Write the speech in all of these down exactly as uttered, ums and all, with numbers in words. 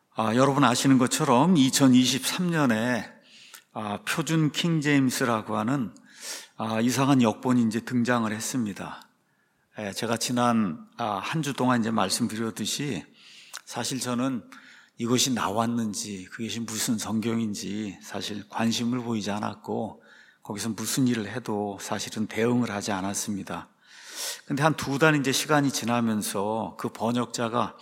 아, 여러분 아시는 것처럼 이천이십삼 년에 아, 표준 킹제임스라고 하는 아, 이상한 역본이 이제 등장을 했습니다. 예, 제가 지난 아, 한 주 동안 이제 말씀드렸듯이 사실 저는 이것이 나왔는지 그것이 무슨 성경인지 사실 관심을 보이지 않았고 거기서 무슨 일을 해도 사실은 대응을 하지 않았습니다. 근데 한 두 달 이제 시간이 지나면서 그 번역자가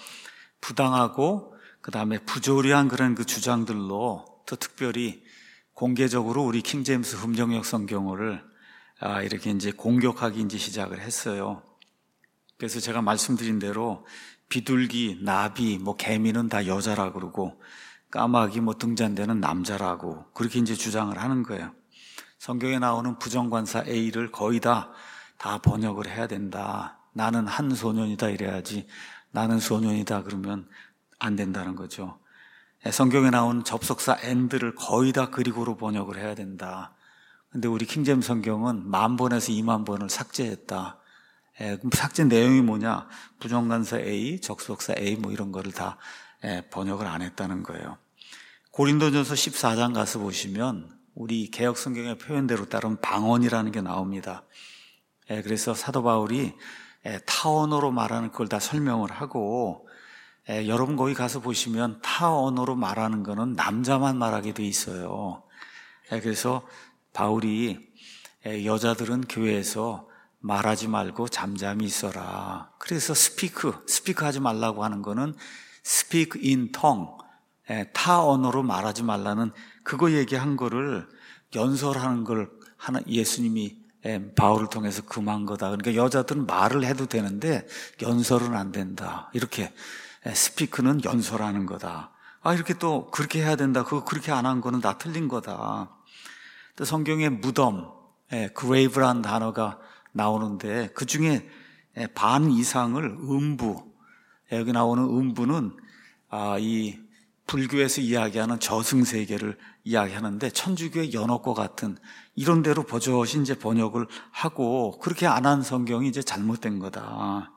부당하고 그 다음에 부조리한 그런 그 주장들로 또 특별히 공개적으로 우리 킹제임스 흠정역 성경을 아, 이렇게 이제 공격하기 이제 시작을 했어요. 그래서 제가 말씀드린 대로 비둘기, 나비, 뭐 개미는 다 여자라 그러고 까마귀 뭐 등잔대는 남자라고 그렇게 이제 주장을 하는 거예요. 성경에 나오는 부정관사 A를 거의 다, 다 번역을 해야 된다. 나는 한 소년이다 이래야지 나는 소년이다 그러면 안 된다는 거죠. 성경에 나오는 접속사 and를 거의 다 그리고로 번역을 해야 된다. 근데 우리 킹제임 성경은 만 번에서 이만 번을 삭제했다. 예, 그럼 삭제 내용이 뭐냐? 부정관사 A, 접속사 A 뭐 이런 거를 다 예, 번역을 안 했다는 거예요. 고린도전서 십사 장 가서 보시면 우리 개역 성경의 표현대로 따르면 방언이라는 게 나옵니다. 예, 그래서 사도 바울이 예, 타 언어로 말하는 걸 다 설명을 하고 예, 여러분 거기 가서 보시면 타 언어로 말하는 거는 남자만 말하게 돼 있어요. 예, 그래서 바울이 예, 여자들은 교회에서 말하지 말고 잠잠히 있어라. 그래서 스피크, 스피크 하지 말라고 하는 거는 speak in tongue, 예, 타 언어로 말하지 말라는 그거 얘기한 거를 연설하는 걸 하나 예수님이 예, 바울을 통해서 금한 거다. 그러니까 여자들은 말을 해도 되는데 연설은 안 된다. 이렇게 예, 스피크는 연설하는 거다. 아 이렇게 또 그렇게 해야 된다. 그거 그렇게 안 한 거는 다 틀린 거다. 또 성경에 무덤, 예, grave라는 단어가 나오는데 그 중에 반 이상을 음부, 여기 나오는 음부는 아, 이 불교에서 이야기하는 저승세계를 이야기하는데 천주교의 연옥과 같은 이런 데로 버젓이 이제 번역을 하고 그렇게 안 한 성경이 이제 잘못된 거다.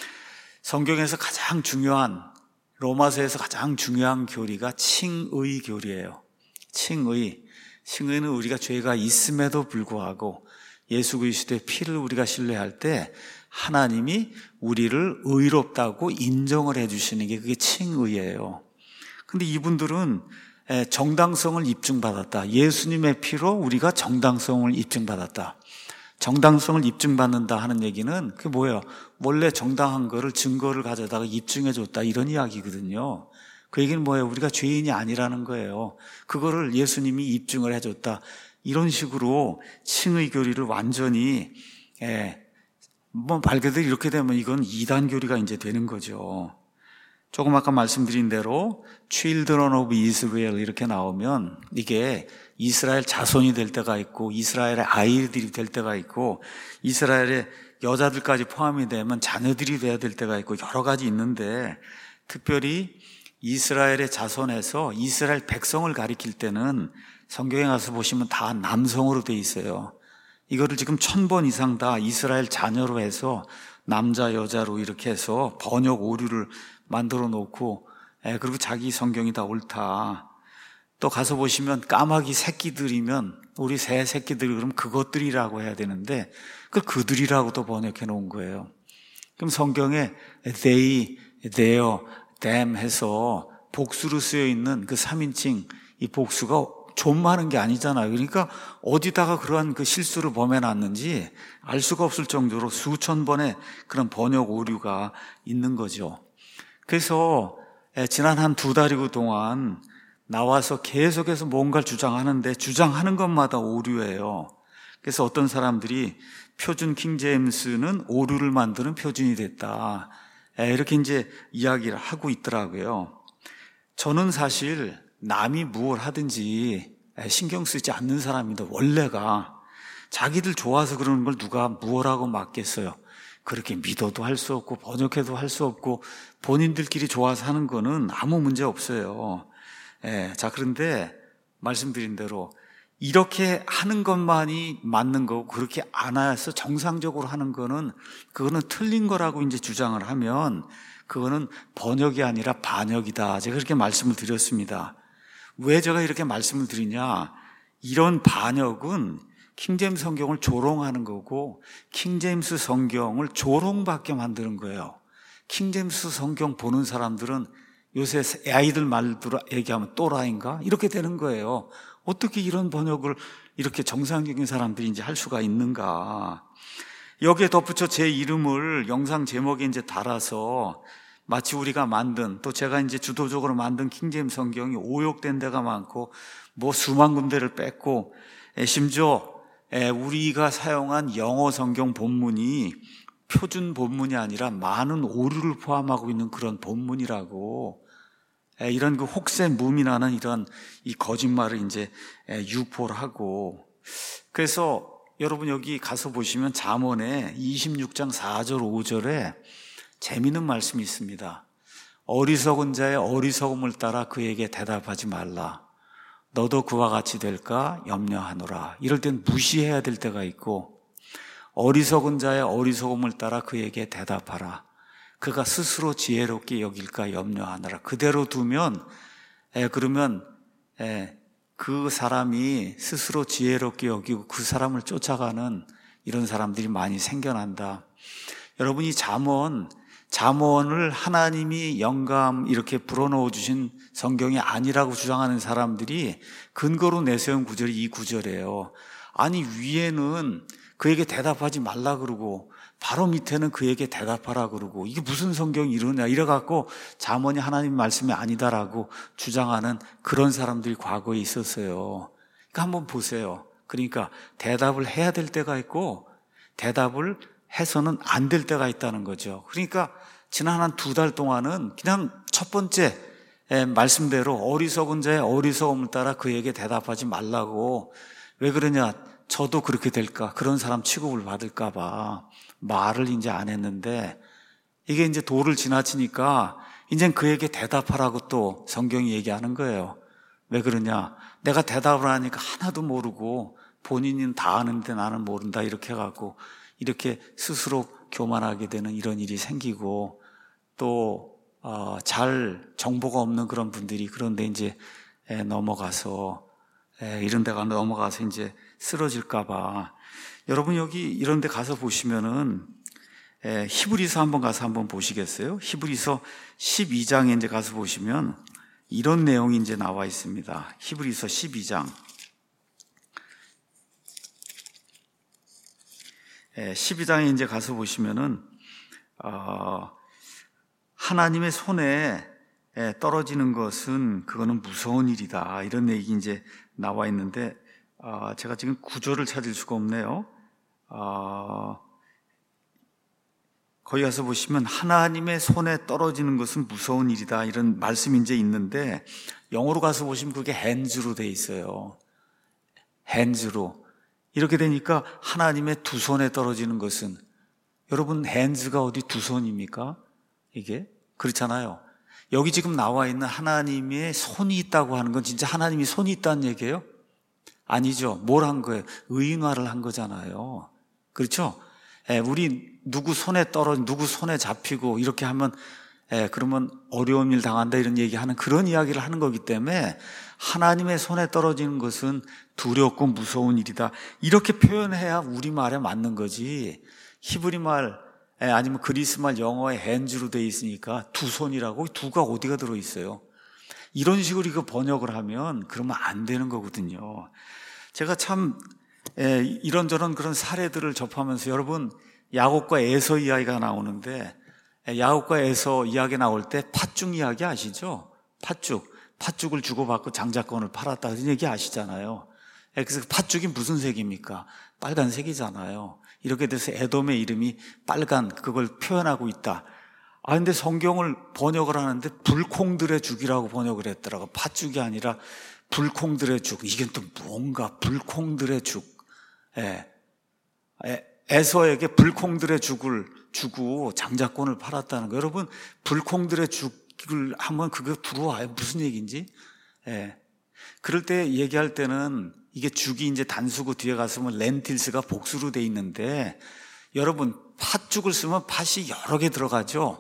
성경에서 가장 중요한 로마서에서 가장 중요한 교리가 칭의 교리예요. 칭의. 칭의는 우리가 죄가 있음에도 불구하고 예수 그리스도의 피를 우리가 신뢰할 때 하나님이 우리를 의롭다고 인정을 해주시는 게 그게 칭의예요. 근데 이분들은 정당성을 입증받았다. 예수님의 피로 우리가 정당성을 입증받았다. 정당성을 입증받는다 하는 얘기는 그게 뭐예요? 원래 정당한 거를 증거를 가져다가 입증해줬다 이런 이야기거든요. 그 얘기는 뭐예요? 우리가 죄인이 아니라는 거예요. 그거를 예수님이 입증을 해줬다. 이런 식으로 칭의 교리를 완전히 예, 뭐 말 그대로 이렇게 되면 이건 이단 교리가 이제 되는 거죠. 조금 아까 말씀드린 대로 Children of Israel 이렇게 나오면 이게 이스라엘 자손이 될 때가 있고 이스라엘의 아이들이 될 때가 있고 이스라엘의 여자들까지 포함이 되면 자녀들이 돼야 될 때가 있고 여러 가지 있는데 특별히 이스라엘의 자손에서 이스라엘 백성을 가리킬 때는 성경에 가서 보시면 다 남성으로 돼 있어요. 이거를 지금 천 번 이상 다 이스라엘 자녀로 해서 남자 여자로 이렇게 해서 번역 오류를 만들어 놓고 에, 그리고 자기 성경이 다 옳다. 또 가서 보시면 까마귀 새끼들이면 우리 새 새끼들이 그럼 그것들이라고 해야 되는데 그 그들이라고 또 번역해 놓은 거예요. 그럼 성경에 they, their, them 해서 복수로 쓰여 있는 그 삼인칭 이 복수가 좀 많은 게 아니잖아요. 그러니까 어디다가 그러한 그 실수를 범해놨는지 알 수가 없을 정도로 수천 번의 그런 번역 오류가 있는 거죠. 그래서 지난 한 두 달이고 동안 나와서 계속해서 뭔가를 주장하는데 주장하는 것마다 오류예요. 그래서 어떤 사람들이 표준 킹제임스는 오류를 만드는 표준이 됐다. 이렇게 이제 이야기를 하고 있더라고요. 저는 사실 남이 무엇 하든지 신경 쓰지 않는 사람입니다. 원래가 자기들 좋아서 그러는 걸 누가 무엇하고 맞겠어요. 그렇게 믿어도 할 수 없고 번역해도 할 수 없고 본인들끼리 좋아서 하는 거는 아무 문제 없어요. 예, 자 그런데 말씀드린 대로 이렇게 하는 것만이 맞는 거고 그렇게 안 해서 정상적으로 하는 거는 그거는 틀린 거라고 이제 주장을 하면 그거는 번역이 아니라 반역이다. 제가 그렇게 말씀을 드렸습니다. 왜 제가 이렇게 말씀을 드리냐? 이런 반역은 킹제임스 성경을 조롱하는 거고 킹제임스 성경을 조롱받게 만드는 거예요. 킹제임스 성경 보는 사람들은 요새 아이들 말로 얘기하면 또라이인가? 이렇게 되는 거예요. 어떻게 이런 번역을 이렇게 정상적인 사람들이 이제 할 수가 있는가? 여기에 덧붙여 제 이름을 영상 제목에 이제 달아서 마치 우리가 만든, 또 제가 이제 주도적으로 만든 킹제임스 성경이 오역된 데가 많고 뭐 수만 군데를 뺐고 심지어 우리가 사용한 영어 성경 본문이 표준 본문이 아니라 많은 오류를 포함하고 있는 그런 본문이라고, 이런 그 혹세무민하는 이런 이 거짓말을 이제 유포를 하고. 그래서 여러분 여기 가서 보시면 잠언에 이십육 장 사 절 오 절에 재미있는 말씀이 있습니다. 어리석은 자의 어리석음을 따라 그에게 대답하지 말라. 너도 그와 같이 될까 염려하노라. 이럴 땐 무시해야 될 때가 있고, 어리석은 자의 어리석음을 따라 그에게 대답하라. 그가 스스로 지혜롭게 여길까 염려하노라. 그대로 두면 에, 그러면 에, 그 사람이 스스로 지혜롭게 여기고 그 사람을 쫓아가는 이런 사람들이 많이 생겨난다. 여러분이 잠언 잠언을 하나님이 영감 이렇게 불어넣어 주신 성경이 아니라고 주장하는 사람들이 근거로 내세운 구절이 이 구절이에요. 아니 위에는 그에게 대답하지 말라 그러고 바로 밑에는 그에게 대답하라 그러고, 이게 무슨 성경이 이러냐 이래갖고 잠언이 하나님 말씀이 아니다라고 주장하는 그런 사람들이 과거에 있었어요. 그러니까 한번 보세요. 그러니까 대답을 해야 될 때가 있고 대답을 해서는 안 될 때가 있다는 거죠. 그러니까 지난 한 두 달 동안은 그냥 첫 번째 말씀대로 어리석은 자의 어리석음을 따라 그에게 대답하지 말라고. 왜 그러냐? 저도 그렇게 될까? 그런 사람 취급을 받을까 봐 말을 이제 안 했는데, 이게 이제 도를 지나치니까 이제 그에게 대답하라고 또 성경이 얘기하는 거예요. 왜 그러냐? 내가 대답을 하니까 하나도 모르고 본인은 다 아는데 나는 모른다 이렇게 해갖고 이렇게 스스로 교만하게 되는 이런 일이 생기고, 또 어, 잘 정보가 없는 그런 분들이 그런데 이제 에, 넘어가서 에, 이런 데가 넘어가서 이제 쓰러질까 봐. 여러분 여기 이런 데 가서 보시면은 에, 히브리서 한번 가서 한번 보시겠어요? 히브리서 십이 장에 이제 가서 보시면 이런 내용이 이제 나와 있습니다. 히브리서 십이 장. 에, 십이 장에 이제 가서 보시면은 어, 하나님의 손에 떨어지는 것은 그거는 무서운 일이다, 이런 얘기 이제 나와 있는데, 어, 제가 지금 구절을 찾을 수가 없네요. 어, 거기 가서 보시면 하나님의 손에 떨어지는 것은 무서운 일이다, 이런 말씀이 이제 있는데, 영어로 가서 보시면 그게 hands로 돼 있어요. hands로. 이렇게 되니까 하나님의 두 손에 떨어지는 것은, 여러분 hands가 어디 두 손입니까? 이게 그렇잖아요. 여기 지금 나와 있는 하나님의 손이 있다고 하는 건 진짜 하나님이 손이 있다는 얘기예요? 아니죠. 뭘 한 거예요? 의인화를 한 거잖아요. 그렇죠? 예, 우리 누구 손에 떨어진, 누구 손에 잡히고 이렇게 하면 예, 그러면 어려운 일 당한다 이런 얘기하는 그런 이야기를 하는 거기 때문에 하나님의 손에 떨어지는 것은 두렵고 무서운 일이다, 이렇게 표현해야 우리말에 맞는 거지. 히브리말 아니면 그리스말 영어에 핸즈로 되어 있으니까 두 손이라고, 두가 어디가 들어있어요? 이런 식으로 이거 번역을 하면 그러면 안 되는 거거든요. 제가 참 이런저런 그런 사례들을 접하면서, 여러분 야곱과 에서 이야기가 나오는데, 야곱과 에서 이야기 나올 때 팥죽 이야기 아시죠? 팥죽 팥죽을 주고받고 장자권을 팔았다 그런 얘기 아시잖아요. 그래서 팥죽이 무슨 색입니까? 빨간색이잖아요. 이렇게 돼서 에돔의 이름이 빨간, 그걸 표현하고 있다. 아, 근데 성경을 번역을 하는데 불콩들의 죽이라고 번역을 했더라고. 팥죽이 아니라 불콩들의 죽. 이게 또 뭔가 불콩들의 죽. 예. 에서에게 불콩들의 죽을 주고 장자권을 팔았다는 거. 여러분, 불콩들의 죽을 하면 그게 들어와요. 무슨 얘기인지. 예. 그럴 때 얘기할 때는 이게 죽이 이제 단수고 뒤에 가서 보면 렌틸스가 복수로 돼 있는데, 여러분 팥죽을 쓰면 팥이 여러 개 들어가죠.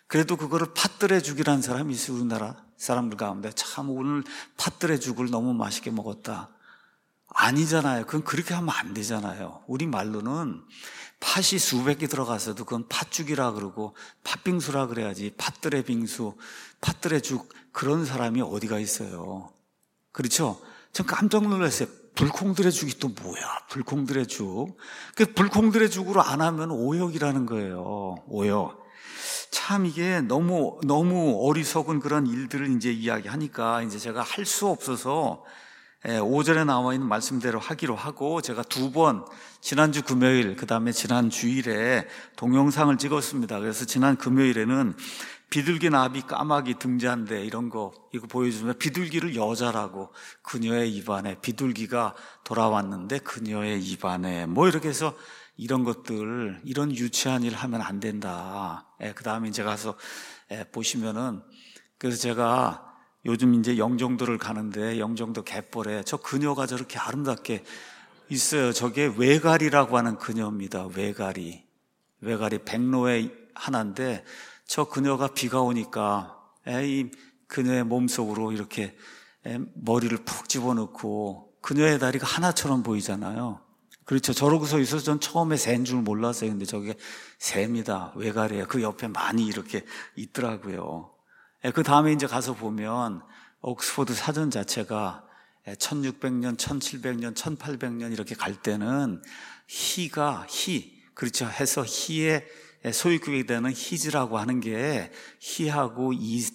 그래도 그거를 팥들의 죽이라는 사람이 있어요. 우리나라 사람들 가운데. 참 오늘 팥들의 죽을 너무 맛있게 먹었다. 아니잖아요. 그건 그렇게 하면 안 되잖아요. 우리 말로는 팥이 수백 개 들어가서도 그건 팥죽이라 그러고 팥빙수라 그래야지. 팥들의 빙수, 팥들의 죽, 그런 사람이 어디가 있어요. 그렇죠? 전 깜짝 놀랐어요. 불콩들의 죽이 또 뭐야? 불콩들의 죽. 그 불콩들의 죽으로 안 하면 오역이라는 거예요. 오역. 참 이게 너무 너무 어리석은 그런 일들을 이제 이야기하니까 이제 제가 할 수 없어서 오 절에 나와 있는 말씀대로 하기로 하고, 제가 두 번 지난주 금요일 그다음에 지난 주일에 동영상을 찍었습니다. 그래서 지난 금요일에는 비둘기, 나비, 까마귀, 등잔대 이런 거 이거 보여주면 비둘기를 여자라고, 그녀의 입안에 비둘기가 돌아왔는데 그녀의 입안에 뭐 이렇게 해서 이런 것들, 이런 유치한 일 하면 안 된다. 예, 그 다음에 이제 가서 예, 보시면은, 그래서 제가 요즘 이제 영종도를 가는데 영종도 갯벌에 저 그녀가 저렇게 아름답게 있어요. 저게 외가리라고 하는 그녀입니다. 외가리. 외가리 백로의 하나인데, 저 그녀가 비가 오니까 이 그녀의 몸속으로 이렇게 머리를 푹 집어넣고 그녀의 다리가 하나처럼 보이잖아요. 그렇죠. 저러고서 있어서 전 처음에 새인 줄 몰랐어요. 근데 저게 새입니다. 외가리예요. 그 옆에 많이 이렇게 있더라고요. 그 다음에 이제 가서 보면 옥스퍼드 사전 자체가 천육백 년, 천칠백 년, 천팔백 년 이렇게 갈 때는 희가, 희, 그렇죠. 해서 희의 소유격이 되는 히즈라고 하는 게 희하고 이,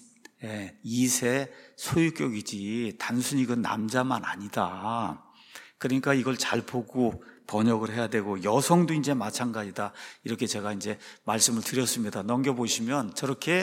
이세 소유격이지 단순히 그건 남자만 아니다. 그러니까 이걸 잘 보고 번역을 해야 되고, 여성도 이제 마찬가지다. 이렇게 제가 이제 말씀을 드렸습니다. 넘겨보시면 저렇게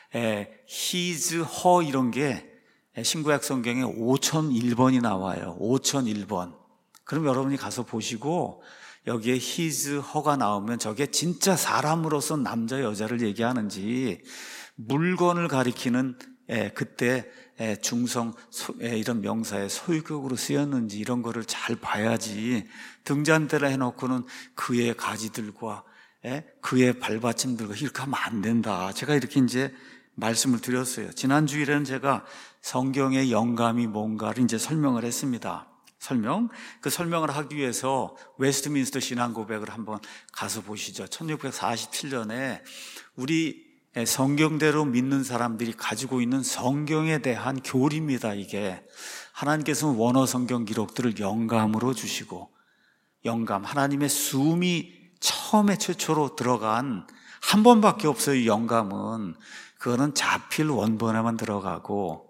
his, her 이런 게 신구약 성경에 오천일 번이 나와요. 오천일 번. 그럼 여러분이 가서 보시고 여기에 his, her가 나오면 저게 진짜 사람으로서 남자, 여자를 얘기하는지, 물건을 가리키는 그때 중성 이런 명사의 소유격으로 쓰였는지 이런 거를 잘 봐야지, 등잔대라 해놓고는 그의 가지들과 그의 발받침들과 이렇게 하면 안 된다. 제가 이렇게 이제 말씀을 드렸어요. 지난 주일에는 제가 성경의 영감이 뭔가를 이제 설명을 했습니다. 설명. 그 설명을 하기 위해서 웨스트민스터 신앙 고백을 한번 가서 보시죠. 천육백사십칠 년에 우리 성경대로 믿는 사람들이 가지고 있는 성경에 대한 교리입니다. 이게 하나님께서는 원어 성경 기록들을 영감으로 주시고, 영감, 하나님의 숨이 처음에 최초로 들어간 한 번밖에 없어요. 영감은 그거는 자필 원본에만 들어가고,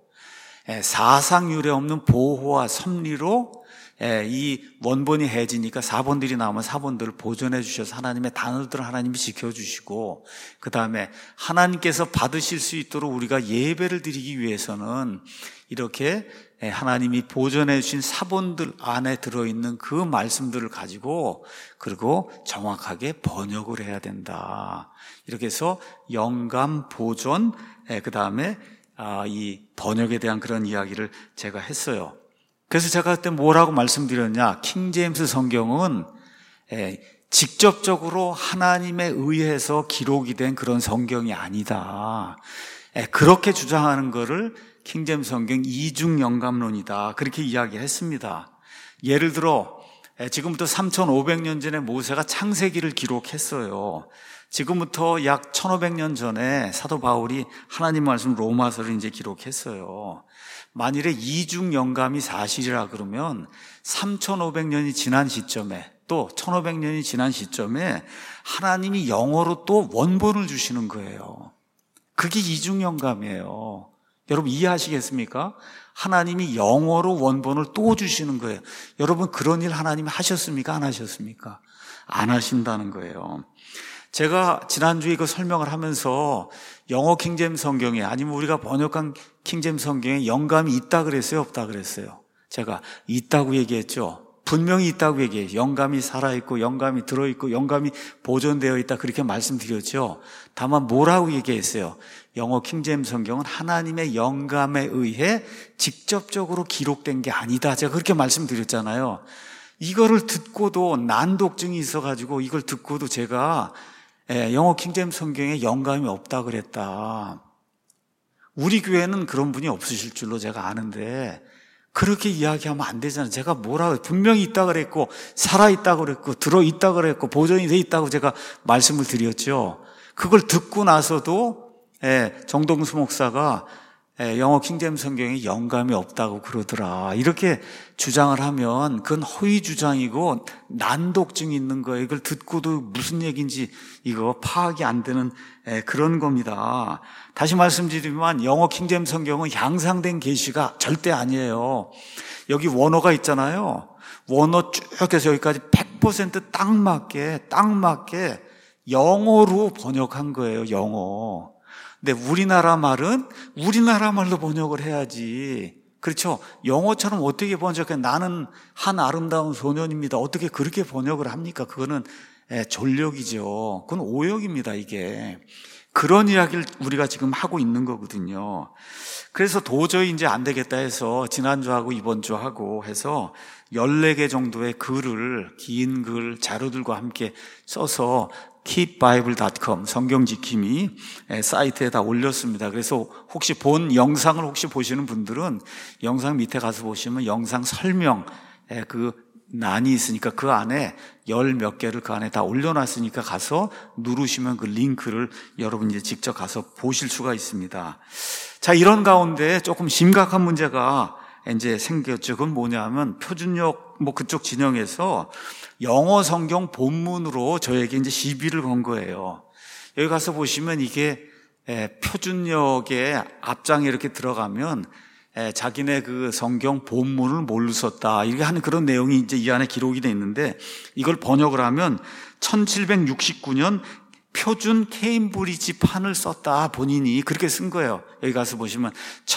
사상 유례 없는 보호와 섭리로 이 원본이 해지니까 사본들이 나오면 사본들을 보존해 주셔서 하나님의 단어들을 하나님이 지켜주시고, 그 다음에 하나님께서 받으실 수 있도록 우리가 예배를 드리기 위해서는 이렇게 하나님이 보존해 주신 사본들 안에 들어있는 그 말씀들을 가지고, 그리고 정확하게 번역을 해야 된다. 이렇게 해서 영감, 보존, 그 다음에 이 번역에 대한 그런 이야기를 제가 했어요. 그래서 제가 그때 뭐라고 말씀드렸냐, 킹제임스 성경은 직접적으로 하나님에 의해서 기록이 된 그런 성경이 아니다. 그렇게 주장하는 거를 킹제임스 성경 이중 영감론이다, 그렇게 이야기했습니다. 예를 들어 지금부터 삼천오백 년 전에 모세가 창세기를 기록했어요. 지금부터 약 천오백 년 전에 사도 바울이 하나님 말씀 로마서를 이제 기록했어요. 만일에 이중 영감이 사실이라 그러면 삼천오백 년이 지난 시점에, 또 천오백 년이 지난 시점에 하나님이 영어로 또 원본을 주시는 거예요. 그게 이중 영감이에요. 여러분 이해하시겠습니까? 하나님이 영어로 원본을 또 주시는 거예요. 여러분 그런 일 하나님이 하셨습니까? 안 하셨습니까? 안 하신다는 거예요. 제가 지난주에 이거 설명을 하면서 영어 킹제임스 성경에, 아니면 우리가 번역한 킹제임스 성경에 영감이 있다 그랬어요? 없다 그랬어요? 제가 있다고 얘기했죠. 분명히 있다고 얘기해요. 영감이 살아있고 영감이 들어있고 영감이 보존되어 있다, 그렇게 말씀드렸죠. 다만 뭐라고 얘기했어요? 영어 킹제임스 성경은 하나님의 영감에 의해 직접적으로 기록된 게 아니다, 제가 그렇게 말씀드렸잖아요. 이거를 듣고도 난독증이 있어가지고 이걸 듣고도 제가 예, 영어 킹제임스 성경에 영감이 없다 그랬다. 우리 교회는 그런 분이 없으실 줄로 제가 아는데 그렇게 이야기하면 안 되잖아요. 제가 뭐라 분명히 있다 그랬고 살아있다 그랬고 들어있다 그랬고 보존이 돼 있다고 제가 말씀을 드렸죠. 그걸 듣고 나서도 예, 정동수 목사가 예, 영어 킹제임스 성경에 영감이 없다고 그러더라. 이렇게 주장을 하면 그건 허위 주장이고 난독증이 있는 거예요. 이걸 듣고도 무슨 얘기인지 이거 파악이 안 되는 예, 그런 겁니다. 다시 말씀드리면 영어 킹제임스 성경은 양상된 계시가 절대 아니에요. 여기 원어가 있잖아요. 원어 쭉 해서 여기까지 백 퍼센트 딱 맞게 딱 맞게 영어로 번역한 거예요. 영어. 근데 우리나라 말은 우리나라 말로 번역을 해야지. 그렇죠? 영어처럼 어떻게 번역해? 나는 한 아름다운 소년입니다. 어떻게 그렇게 번역을 합니까? 그거는 졸력이죠. 그건 오역입니다, 이게. 그런 이야기를 우리가 지금 하고 있는 거거든요. 그래서 도저히 이제 안 되겠다 해서 지난주하고 이번주하고 해서 열네 개 정도의 글을, 긴 글, 자료들과 함께 써서 keep bible dot com 성경지킴이 사이트에다 올렸습니다. 그래서 혹시 본 영상을 혹시 보시는 분들은 영상 밑에 가서 보시면 영상 설명 그 난이 있으니까 그 안에 열 몇 개를 그 안에 다 올려놨으니까 가서 누르시면 그 링크를 여러분 이제 직접 가서 보실 수가 있습니다. 자, 이런 가운데 조금 심각한 문제가 이제 생겼죠. 그건 뭐냐면 표준역 뭐 그쪽 진영에서 영어 성경 본문으로 저에게 이제 시비를 건 거예요. 여기 가서 보시면 이게 표준역의 앞장에 이렇게 들어가면 자기네 그 성경 본문을 뭘로 썼다 이렇게 하는 그런 내용이 이제 이 안에 기록이 돼 있는데 이걸 번역을 하면 천칠백육십구 년 표준 케임브리지 판을 썼다 본인이 그렇게 쓴 거예요. 여기 가서 보시면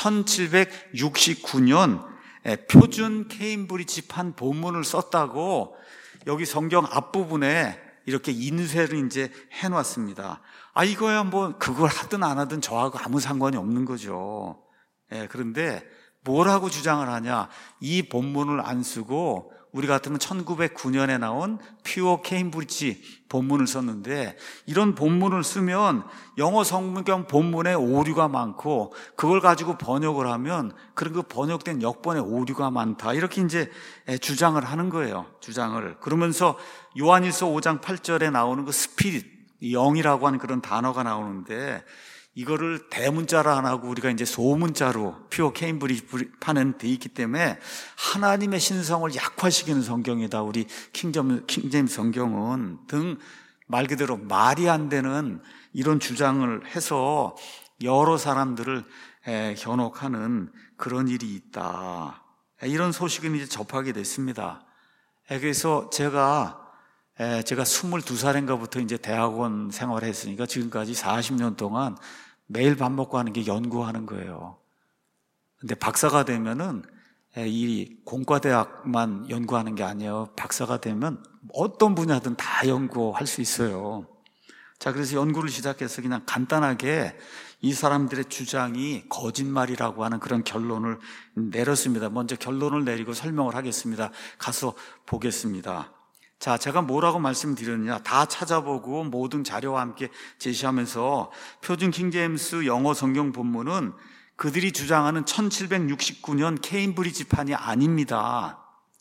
천칠백육십구 년 표준 케임브리지 판 본문을 썼다고 여기 성경 앞부분에 이렇게 인쇄를 이제 해놨습니다. 아, 이거야 뭐 그걸 하든 안 하든 저하고 아무 상관이 없는 거죠. 예, 그런데 뭐라고 주장을 하냐? 이 본문을 안 쓰고 우리 같으면 천구백구 년에 나온 퓨어 케임브리지 본문을 썼는데 이런 본문을 쓰면 영어 성경 본문에 오류가 많고 그걸 가지고 번역을 하면 그런 그 번역된 역본에 오류가 많다. 이렇게 이제 주장을 하는 거예요. 주장을. 그러면서 요한일서 오 장 팔 절에 나오는 그 스피릿, 영이라고 하는 그런 단어가 나오는데 이거를 대문자로 안 하고 우리가 이제 소문자로 퓨어 케임브리지 판은 돼 있기 때문에 하나님의 신성을 약화시키는 성경이다. 우리 킹제임스 성경은 등 말 그대로 말이 안 되는 이런 주장을 해서 여러 사람들을 현혹하는 그런 일이 있다. 이런 소식을 이제 접하게 됐습니다. 그래서 제가 제가 스물두 살인가부터 이제 대학원 생활을 했으니까 지금까지 사십 년 동안 매일 밥 먹고 하는 게 연구하는 거예요. 근데 박사가 되면은 이 공과대학만 연구하는 게 아니에요. 박사가 되면 어떤 분야든 다 연구할 수 있어요. 자, 그래서 연구를 시작해서 그냥 간단하게 이 사람들의 주장이 거짓말이라고 하는 그런 결론을 내렸습니다. 먼저 결론을 내리고 설명을 하겠습니다. 가서 보겠습니다. 자, 제가 뭐라고 말씀드렸느냐, 다 찾아보고 모든 자료와 함께 제시하면서 표준 킹제임스 영어 성경 본문은 그들이 주장하는 천칠백육십구 년 케임브리지 판이 아닙니다.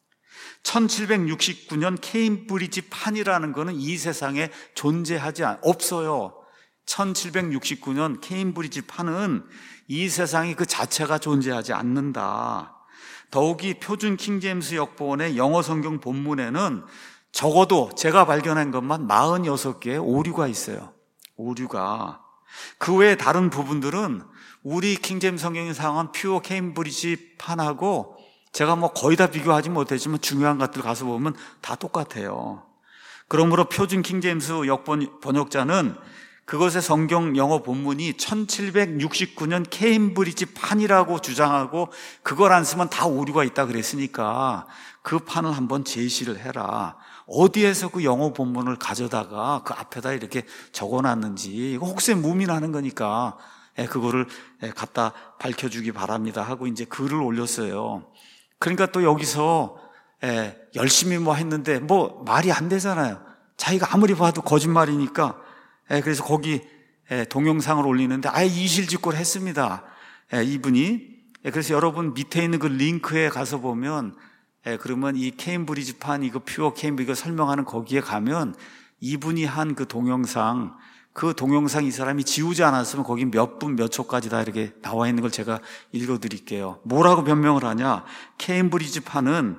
천칠백육십구 년 케임브리지 판이라는 것은 이 세상에 존재하지 않, 없어요. 천칠백육십구 년 케임브리지 판은 이 세상이 그 자체가 존재하지 않는다. 더욱이 표준 킹제임스 역본의 영어 성경 본문에는 적어도 제가 발견한 것만 사십육 개의 오류가 있어요. 오류가. 그 외에 다른 부분들은 우리 킹제임스 성경에 사용한 퓨어 케임브리지 판하고 제가 뭐 거의 다 비교하지 못했지만 중요한 것들 가서 보면 다 똑같아요. 그러므로 표준 킹제임스 역번 번역자는 그것의 성경 영어 본문이 천칠백육십구 년 케임브리지 판이라고 주장하고 그걸 안 쓰면 다 오류가 있다 그랬으니까 그 판을 한번 제시를 해라. 어디에서 그 영어 본문을 가져다가 그 앞에다 이렇게 적어놨는지 이거 혹시 무민하는 거니까 그거를 갖다 밝혀주기 바랍니다 하고 이제 글을 올렸어요. 그러니까 또 여기서 열심히 뭐 했는데 뭐 말이 안 되잖아요. 자기가 아무리 봐도 거짓말이니까 예, 그래서 거기 예, 동영상을 올리는데 아예 이실직고를 했습니다. 예, 이분이. 예, 그래서 여러분 밑에 있는 그 링크에 가서 보면 예, 그러면 이 케임브리지판 이거 퓨어 케임브리지 이거 설명하는 거기에 가면 이분이 한 그 동영상, 그 동영상 이 사람이 지우지 않았으면 거기 몇 분 몇 초까지 다 이렇게 나와 있는 걸 제가 읽어드릴게요. 뭐라고 변명을 하냐? 케임브리지판은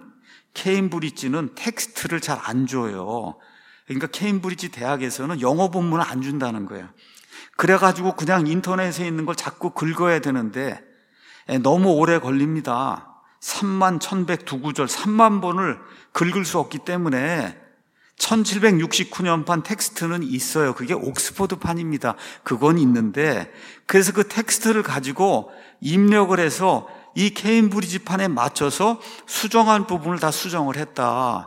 케임브리지는 텍스트를 잘 안 줘요. 그러니까 케임브리지 대학에서는 영어 본문을 안 준다는 거예요. 그래가지고 그냥 인터넷에 있는 걸 자꾸 긁어야 되는데 너무 오래 걸립니다. 삼만 천백이 구절 삼만 번을 긁을 수 없기 때문에 천칠백육십구 년판 텍스트는 있어요. 그게 옥스포드판입니다. 그건 있는데 그래서 그 텍스트를 가지고 입력을 해서 이 케임브리지판에 맞춰서 수정한 부분을 다 수정을 했다.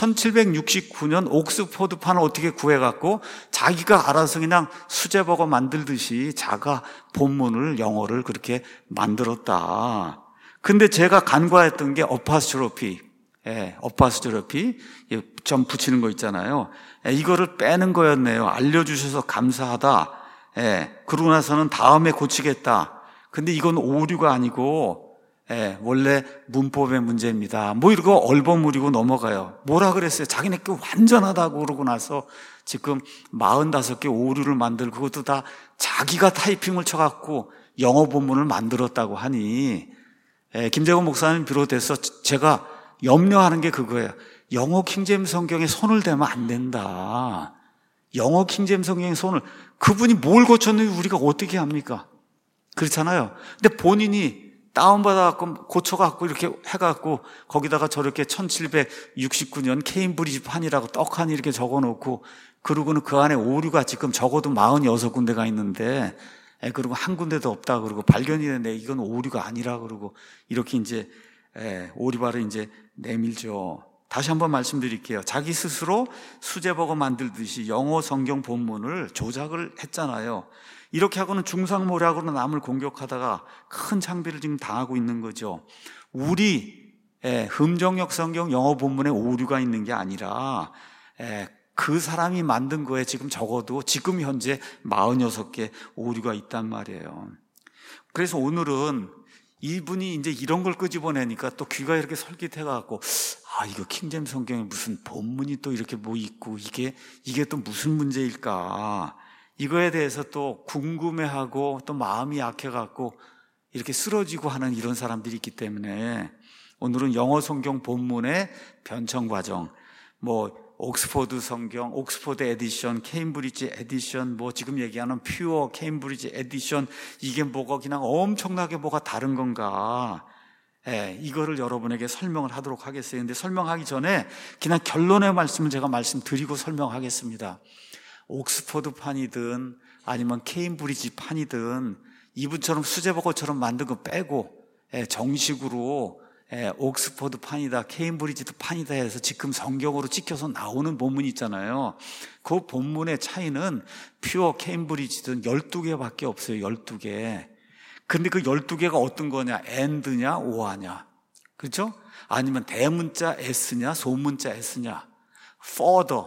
천칠백육십구 년 옥스포드판을 어떻게 구해갖고 자기가 알아서 그냥 수제버거 만들듯이 자가 본문을 영어를 그렇게 만들었다. 근데 제가 간과했던 게 어파스트로피, 예, 어파스트로피 점 붙이는 거 있잖아요. 예, 이거를 빼는 거였네요. 알려주셔서 감사하다. 예, 그러고 나서는 다음에 고치겠다. 근데 이건 오류가 아니고 예, 원래 문법의 문제입니다. 뭐 이러고 얼버무리고 넘어가요. 뭐라 그랬어요? 자기네 게 완전하다고 그러고 나서 지금 사십오 개 오류를 만들고 그것도 다 자기가 타이핑을 쳐갖고 영어 본문을 만들었다고 하니 예, 김재건 목사님 비롯해서 제가 염려하는 게 그거예요. 영어 킹제임스 성경에 손을 대면 안 된다. 영어 킹제임스 성경에 손을, 그분이 뭘 고쳤는지 우리가 어떻게 합니까? 그렇잖아요. 근데 본인이 다운받아갖고 고쳐갖고 이렇게 해갖고 거기다가 저렇게 천칠백육십구 년 케임브리지 판이라고 떡하니 이렇게 적어놓고 그러고는 그 안에 오류가 지금 적어도 사십육 군데가 있는데 에, 그리고 한 군데도 없다 그러고 발견이 됐는데 이건 오류가 아니라 그러고 이렇게 이제 에, 오리발을 이제 내밀죠. 다시 한번 말씀드릴게요. 자기 스스로 수제버거 만들듯이 영어 성경 본문을 조작을 했잖아요. 이렇게 하고는 중상모략으로 남을 공격하다가 큰 창피를 지금 당하고 있는 거죠. 우리 에, 흠정역 성경 영어 본문에 오류가 있는 게 아니라 에, 그 사람이 만든 거에 지금 적어도 지금 현재 사십육 개 오류가 있단 말이에요. 그래서 오늘은 이분이 이제 이런 걸 끄집어내니까 또 귀가 이렇게 솔깃해갖고 아 이거 킹제임스 성경에 무슨 본문이 또 이렇게 뭐 있고 이게 이게 또 무슨 문제일까 이거에 대해서 또 궁금해하고 또 마음이 약해갖고 이렇게 쓰러지고 하는 이런 사람들이 있기 때문에 오늘은 영어 성경 본문의 변청 과정, 뭐 옥스포드 성경, 옥스포드 에디션, 케임브리지 에디션, 뭐 지금 얘기하는 퓨어 케임브리지 에디션, 이게 뭐가 그냥 엄청나게 뭐가 다른 건가? 예, 이거를 여러분에게 설명을 하도록 하겠어요. 근데 설명하기 전에 그냥 결론의 말씀을 제가 말씀드리고 설명하겠습니다. 옥스포드 판이든 아니면 케임브리지 판이든 이분처럼 수제버거처럼 만든 거 빼고 예, 정식으로 예, 옥스포드 판이다, 케임브리지도 판이다 해서 지금 성경으로 찍혀서 나오는 본문이 있잖아요. 그 본문의 차이는 퓨어 케임브리지든 열두 개밖에 없어요. 열두 개. 근데 그 열두 개가 어떤 거냐? and냐, or냐. 그렇죠? 아니면 대문자 s냐, 소문자 s냐. further,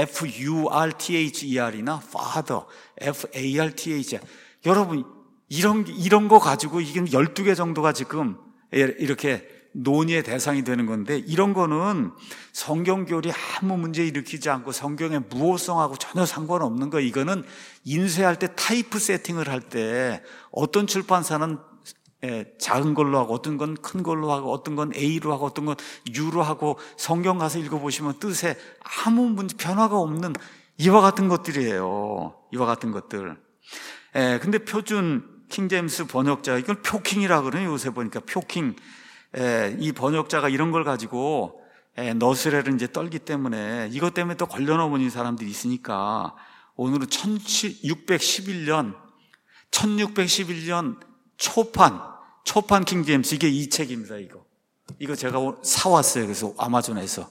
f-u-r-t-h-e-r이나 father, f-a-r-t-h. 여러분, 이런, 이런 거 가지고 이게 열두 개 정도가 지금 이렇게 논의의 대상이 되는 건데 이런 거는 성경교리 아무 문제 일으키지 않고 성경의 무호성하고 전혀 상관없는 거예요. 이거는 인쇄할 때 타이프 세팅을 할 때 어떤 출판사는 작은 걸로 하고 어떤 건 큰 걸로 하고 어떤 건 A로 하고 어떤 건 U로 하고 성경 가서 읽어보시면 뜻에 아무 문제 변화가 없는 이와 같은 것들이에요. 이와 같은 것들. 예, 근데 표준 킹제임스 번역자, 이걸 표킹이라 그러네요. 요새 보니까 표킹. 예, 이 번역자가 이런 걸 가지고 예, 너스레를 이제 떨기 때문에 이것 때문에 또 걸려넘은 사람들이 있으니까 오늘은 천육백십일 년 천육백십일 년 초판 초판 킹제임스, 이게 이 책입니다. 이거 이거 제가 사왔어요. 그래서 아마존에서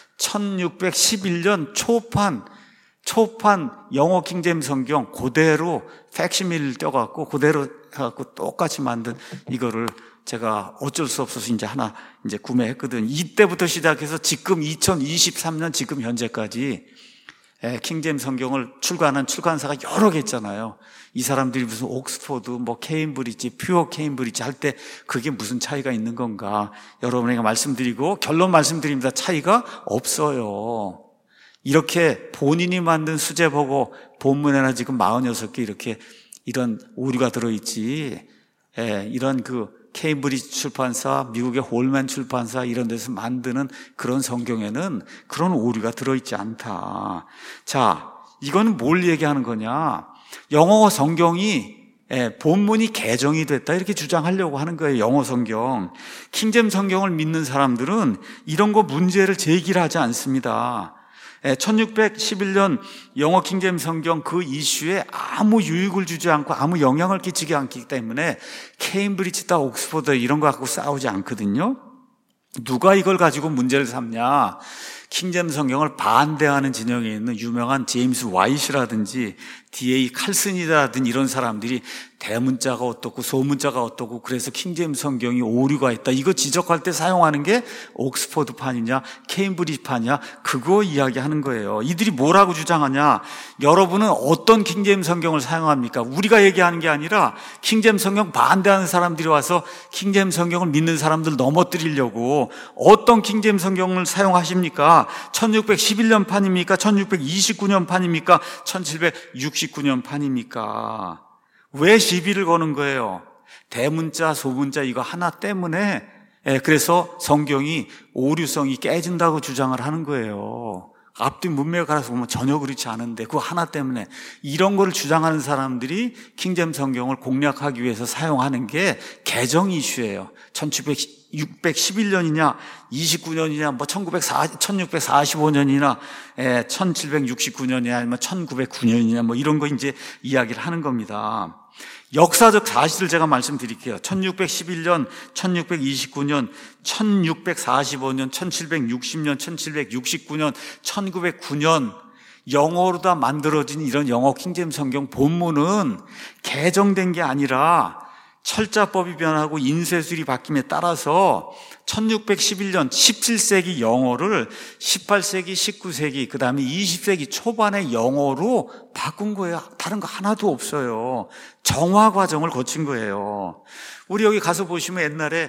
천육백십일 년 초판 초판 영어 킹제임스 성경 그대로 팩시밀을 떼갖고 그대로 해갖고 똑같이 만든 이거를 제가 어쩔 수 없어서 이제 하나 이제 구매했거든요. 이때부터 시작해서 지금 이천이십삼 년 지금 현재까지 예, 킹제임스 성경을 출간한 출간사가 여러 개 있잖아요. 이 사람들이 무슨 옥스포드, 뭐 케임브리지, 퓨어 케임브리지 할 때 그게 무슨 차이가 있는 건가? 여러분에게 말씀드리고 결론 말씀드립니다. 차이가 없어요. 이렇게 본인이 만든 수제 보고 본문에나 지금 사십육 개 이렇게 이런 오류가 들어있지. 예, 이런 그 케임브리지 출판사, 미국의 홀맨 출판사 이런 데서 만드는 그런 성경에는 그런 오류가 들어있지 않다. 자, 이건 뭘 얘기하는 거냐? 영어 성경이 예, 본문이 개정이 됐다 이렇게 주장하려고 하는 거예요. 영어 성경. 킹제임스 성경을 믿는 사람들은 이런 거 문제를 제기를 하지 않습니다. 천육백십일 년 영어 킹제임스 성경 그 이슈에 아무 유익을 주지 않고 아무 영향을 끼치지 않기 때문에 케임브리지다 옥스퍼드 이런 거 갖고 싸우지 않거든요. 누가 이걸 가지고 문제를 삼냐? 킹제임스 성경을 반대하는 진영에 있는 유명한 제임스 와이시라든지 디에이 칼슨이라든지 이런 사람들이 대문자가 어떻고 소문자가 어떻고 그래서 킹제임스 성경이 오류가 있다 이거 지적할 때 사용하는 게 옥스퍼드판이냐 케임브리지판이냐 그거 이야기하는 거예요. 이들이 뭐라고 주장하냐? 여러분은 어떤 킹제임스 성경을 사용합니까? 우리가 얘기하는 게 아니라 킹제임스 성경 반대하는 사람들이 와서 킹제임스 성경을 믿는 사람들 넘어뜨리려고 어떤 킹제임스 성경을 사용하십니까? 천육백십일 년 판입니까? 천육백이십구 년 판입니까? 천칠백육십구 년 판입니까? 왜 시비를 거는 거예요? 대문자, 소문자 이거 하나 때문에 예, 그래서 성경이 오류성이 깨진다고 주장을 하는 거예요. 앞뒤 문맥을 갈아서 보면 전혀 그렇지 않은데 그거 하나 때문에 이런 거를 주장하는 사람들이 킹제임스 성경을 공략하기 위해서 사용하는 게 개정 이슈예요. 천육백십일 년이냐 이십구 년이냐 뭐 천육백사십오 년이나 예, 천칠백육십구 년이냐 아니면 천구백구 년이냐 뭐 이런 거 이제 이야기를 하는 겁니다. 역사적 사실을 제가 말씀드릴게요. 천육백십일 년, 천육백이십구 년, 천육백사십오 년, 천칠백육십 년, 천칠백육십구 년, 천구백구 년 영어로 다 만들어진 이런 영어 킹제임스 성경 본문은 개정된 게 아니라 철자법이 변하고 인쇄술이 바뀜에 따라서 천육백십일 년 십칠 세기 영어를 십팔 세기, 십구 세기, 그 다음에 이십 세기 초반의 영어로 바꾼 거예요. 다른 거 하나도 없어요. 정화 과정을 거친 거예요. 우리 여기 가서 보시면 옛날에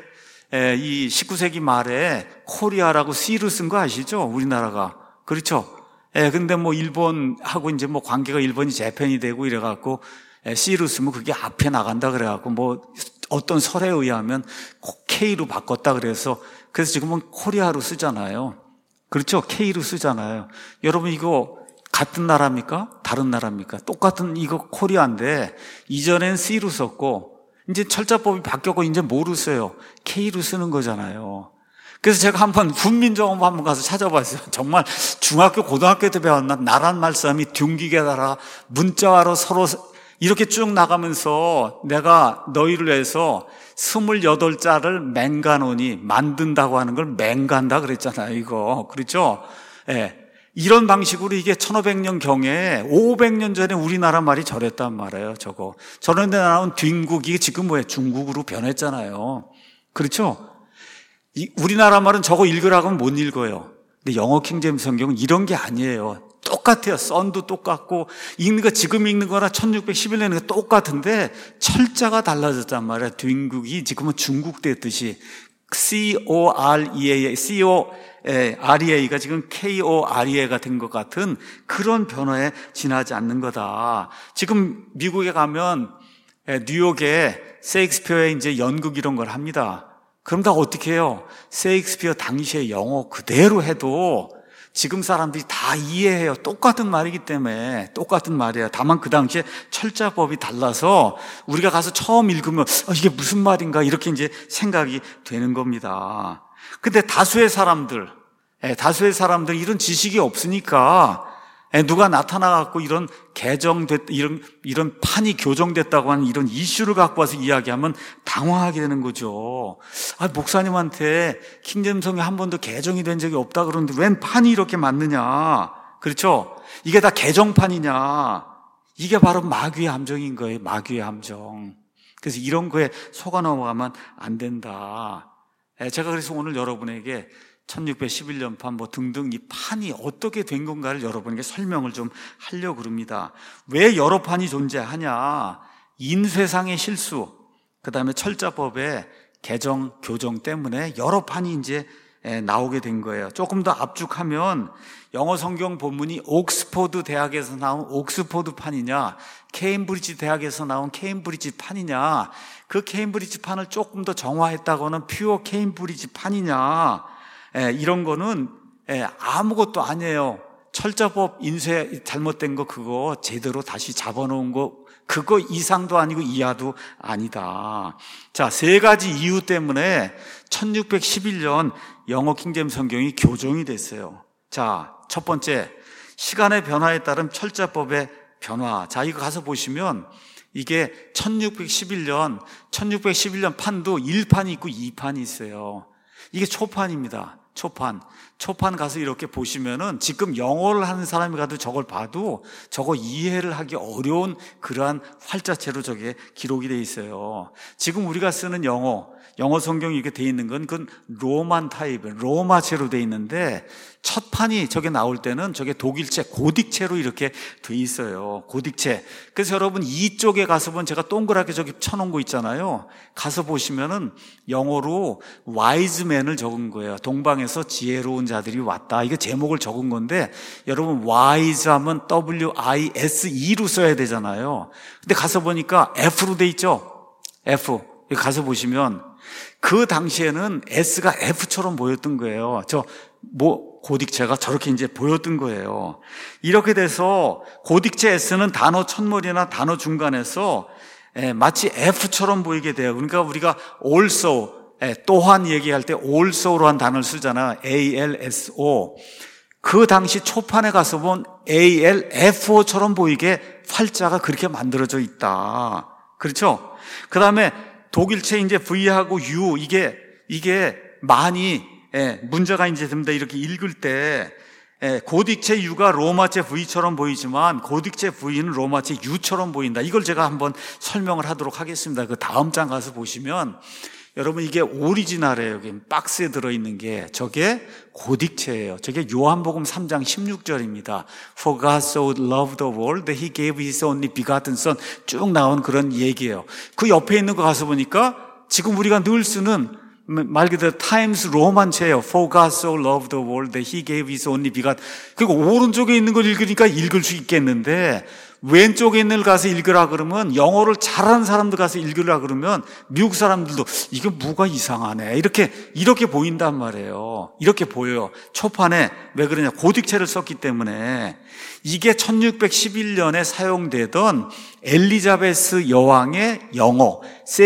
이 십구 세기 말에 코리아라고 C로 쓴 거 아시죠? 우리나라가. 그렇죠? 예, 근데 뭐 일본하고 이제 뭐 관계가 일본이 재팬이 되고 이래갖고 C로 쓰면 그게 앞에 나간다 그래갖고 뭐 어떤 설에 의하면 K로 바꿨다 그래서 그래서 지금은 코리아로 쓰잖아요. 그렇죠? K로 쓰잖아요. 여러분 이거 같은 나라입니까? 다른 나라입니까? 똑같은 이거 코리아인데 이전엔 C로 썼고 이제 철자법이 바뀌었고 이제 뭐로 써요? K로 쓰는 거잖아요. 그래서 제가 한번 훈민정음 한번 가서 찾아봤어요. 정말 중학교 고등학교 때 배웠나? 나란 말씀이 둥기게다라 문자로 서로 이렇게 쭉 나가면서 내가 너희를 위해서 스물여덟 자를 맹가노니 만든다고 하는 걸 맹간다 그랬잖아요. 이거 그렇죠? 예. 이런 방식으로 이게 천오백 년 경에 오백 년 전에 우리나라 말이 저랬단 말이에요. 저거 저런 데 나온 뒷국 이게 지금 뭐예요? 중국으로 변했잖아요. 그렇죠? 이 우리나라 말은 저거 읽으라고 하면 못 읽어요. 근데 영어 킹제임스 성경은 이런 게 아니에요. 똑같아요. 썬도 똑같고 읽는 거 지금 읽는 거나 천육백십일 년에 똑같은데 철자가 달라졌단 말이에요. 뒷국이 지금은 중국 됐듯이 C O R E A, C O R E A가 지금 K O R E A가 된 것 같은 그런 변화에 지나지 않는 거다. 지금 미국에 가면 뉴욕에 셰익스피어의 이제 연극 이런 걸 합니다. 그럼 다 어떻게 해요? 셰익스피어 당시의 영어 그대로 해도 지금 사람들이 다 이해해요. 똑같은 말이기 때문에 똑같은 말이에요. 다만 그 당시에 철자법이 달라서 우리가 가서 처음 읽으면 어, 이게 무슨 말인가 이렇게 이제 생각이 되는 겁니다. 근데 다수의 사람들, 예, 다수의 사람들 이런 지식이 없으니까 예, 누가 나타나갖고 이런 개정됐, 이런, 이런 판이 교정됐다고 하는 이런 이슈를 갖고 와서 이야기하면 당황하게 되는 거죠. 아, 목사님한테 킹제임스 성경이 한 번도 개정이 된 적이 없다 그러는데 웬 판이 이렇게 많느냐. 그렇죠? 이게 다 개정판이냐. 이게 바로 마귀의 함정인 거예요. 마귀의 함정. 그래서 이런 거에 속아 넘어가면 안 된다. 예, 제가 그래서 오늘 여러분에게 천육백십일 년판 뭐 등등 이 판이 어떻게 된 건가를 여러분에게 설명을 좀 하려고 그럽니다. 왜 여러 판이 존재하냐? 인쇄상의 실수, 그 다음에 철자법의 개정, 교정 때문에 여러 판이 이제 나오게 된 거예요. 조금 더 압축하면 영어 성경 본문이 옥스포드 대학에서 나온 옥스포드 판이냐, 케임브리지 대학에서 나온 케임브리지 판이냐, 그 케임브리지 판을 조금 더 정화했다고는 퓨어 케임브리지 판이냐, 이런 거는 아무것도 아니에요. 철자법 인쇄 잘못된 거 그거 제대로 다시 잡아놓은 거 그거 이상도 아니고 이하도 아니다. 자, 세 가지 이유 때문에 천육백십일 년 영어 킹제임스 성경이 교정이 됐어요. 자, 첫 번째, 시간의 변화에 따른 철자법의 변화. 자, 이거 가서 보시면 이게 천육백십일 년, 천육백십일 년 판도 일 판이 있고 이 판이 있어요. 이게 초판입니다. 초판. 초판 가서 이렇게 보시면은 지금 영어를 하는 사람이 가도 저걸 봐도 저거 이해를 하기 어려운 그러한 활자체로 저게 기록이 돼 있어요. 지금 우리가 쓰는 영어, 영어 성경이 이렇게 돼 있는 건 그건 로만 타입, 로마체로 돼 있는데 첫 판이 저게 나올 때는 저게 독일체, 고딕체로 이렇게 돼 있어요. 고딕체. 그래서 여러분 이쪽에 가서 보면 제가 동그랗게 저기 쳐놓은 거 있잖아요. 가서 보시면은 영어로 와이즈맨을 적은 거예요. 동방에서 지혜로운 자들이 왔다. 이게 제목을 적은 건데 여러분 wise 하면 더블유 아이 에스 이로 써야 되잖아요. 근데 가서 보니까 F로 돼 있죠. F. 가서 보시면 그 당시에는 S가 F처럼 보였던 거예요. 저 뭐 고딕체가 저렇게 이제 보였던 거예요. 이렇게 돼서 고딕체 S는 단어 첫머리나 단어 중간에서 예, 마치 F처럼 보이게 돼요. 그러니까 우리가 also, 예, 또한 얘기할 때 also로 한 단어를 쓰잖아. 에이 엘 에스 오. 그 당시 초판에 가서 본 에이 엘 에프 오처럼 보이게 활자가 그렇게 만들어져 있다. 그렇죠? 그 다음에 독일체 이제 V하고 U, 이게, 이게 많이, 예, 문제가 이제 됩니다. 이렇게 읽을 때, 예, 고딕체 U가 로마체 V처럼 보이지만 고딕체 V는 로마체 U처럼 보인다. 이걸 제가 한번 설명을 하도록 하겠습니다. 그 다음 장 가서 보시면 여러분 이게 오리지널이에요. 여기 박스에 들어있는 게 저게 고딕체예요. 저게 요한복음 삼 장 십육 절입니다. For God so loved the world that He gave His only begotten Son. 쭉 나온 그런 얘기예요. 그 옆에 있는 거 가서 보니까 지금 우리가 늘 쓰는 말 그대로 타임스 로만체예요. For God so loved the world that He gave His only begotten. 그리고 오른쪽에 있는 걸 읽으니까 읽을 수 있겠는데 왼쪽에 있는 걸 가서 읽으라 그러면 영어를 잘하는 사람들 가서 읽으라 그러면 미국 사람들도 이게 뭐가 이상하네 이렇게 이렇게 보인단 말이에요. 이렇게 보여요. 초판에 왜 그러냐, 고딕체를 썼기 때문에. 이게 천육백십일 년에 사용되던 엘리자베스 여왕의 영어,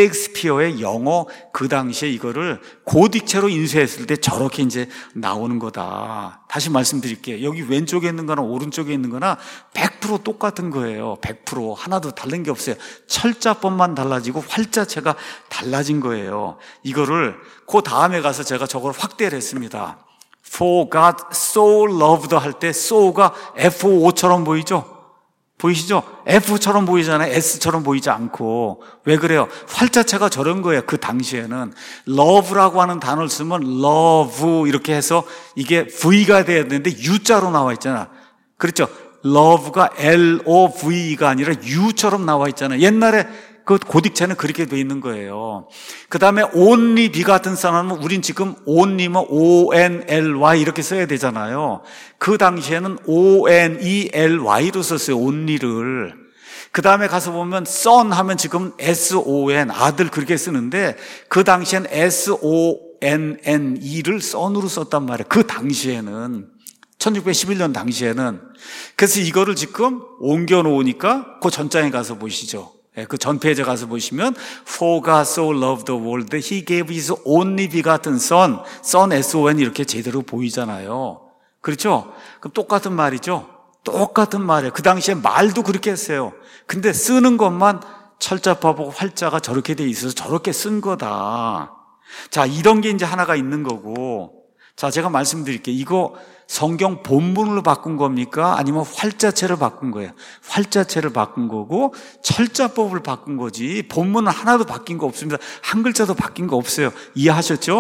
셰익스피어의 영어, 그 당시에 이거를 고딕체로 인쇄했을 때 저렇게 이제 나오는 거다. 다시 말씀드릴게요. 여기 왼쪽에 있는 거나 오른쪽에 있는 거나 백 퍼센트 똑같은 거예요. 백 퍼센트 하나도 다른 게 없어요. 철자법만 달라지고 활자체가 달라진 거예요. 이거를 그 다음에 가서 제가 저걸 확대를 했습니다. For God so loved 할 때 so가 에프 오처럼 보이죠? 보이시죠? F처럼 보이잖아요. S처럼 보이지 않고. 왜 그래요? 활자체가 저런 거예요. 그 당시에는 love라고 하는 단어를 쓰면 love 이렇게 해서 이게 V가 돼야 되는데 U자로 나와 있잖아. 그렇죠? love가 엘 오 브이가 아니라 U처럼 나와 있잖아요. 옛날에 그 고딕체는 그렇게 돼 있는 거예요. 그 다음에 only begotten son 하면 우린 지금 only면 오 엔 엘 와이 이렇게 써야 되잖아요. 그 당시에는 오 엔 이 엘 와이로 썼어요. only를. 그 다음에 가서 보면 son 하면 지금 에스 오 엔 아들 그렇게 쓰는데 그 당시엔 에스 오 엔 엔 이를 son으로 썼단 말이에요. 그 당시에는. 천육백십일 년 당시에는. 그래서 이거를 지금 옮겨 놓으니까 그 전장에 가서 보시죠. 그 전 페이지에 가서 보시면 For God so loved the world that He gave His only begotten Son. Son 에스 오 엔 이렇게 제대로 보이잖아요. 그렇죠? 그럼 똑같은 말이죠. 똑같은 말이에요. 그 당시에 말도 그렇게 했어요. 근데 쓰는 것만 철자법하고 활자가 저렇게 돼 있어서 저렇게 쓴 거다. 자, 이런 게 이제 하나가 있는 거고. 자, 제가 말씀드릴게요. 이거 성경 본문으로 바꾼 겁니까? 아니면 활자체를 바꾼 거예요? 활자체를 바꾼 거고 철자법을 바꾼 거지 본문은 하나도 바뀐 거 없습니다. 한 글자도 바뀐 거 없어요. 이해하셨죠?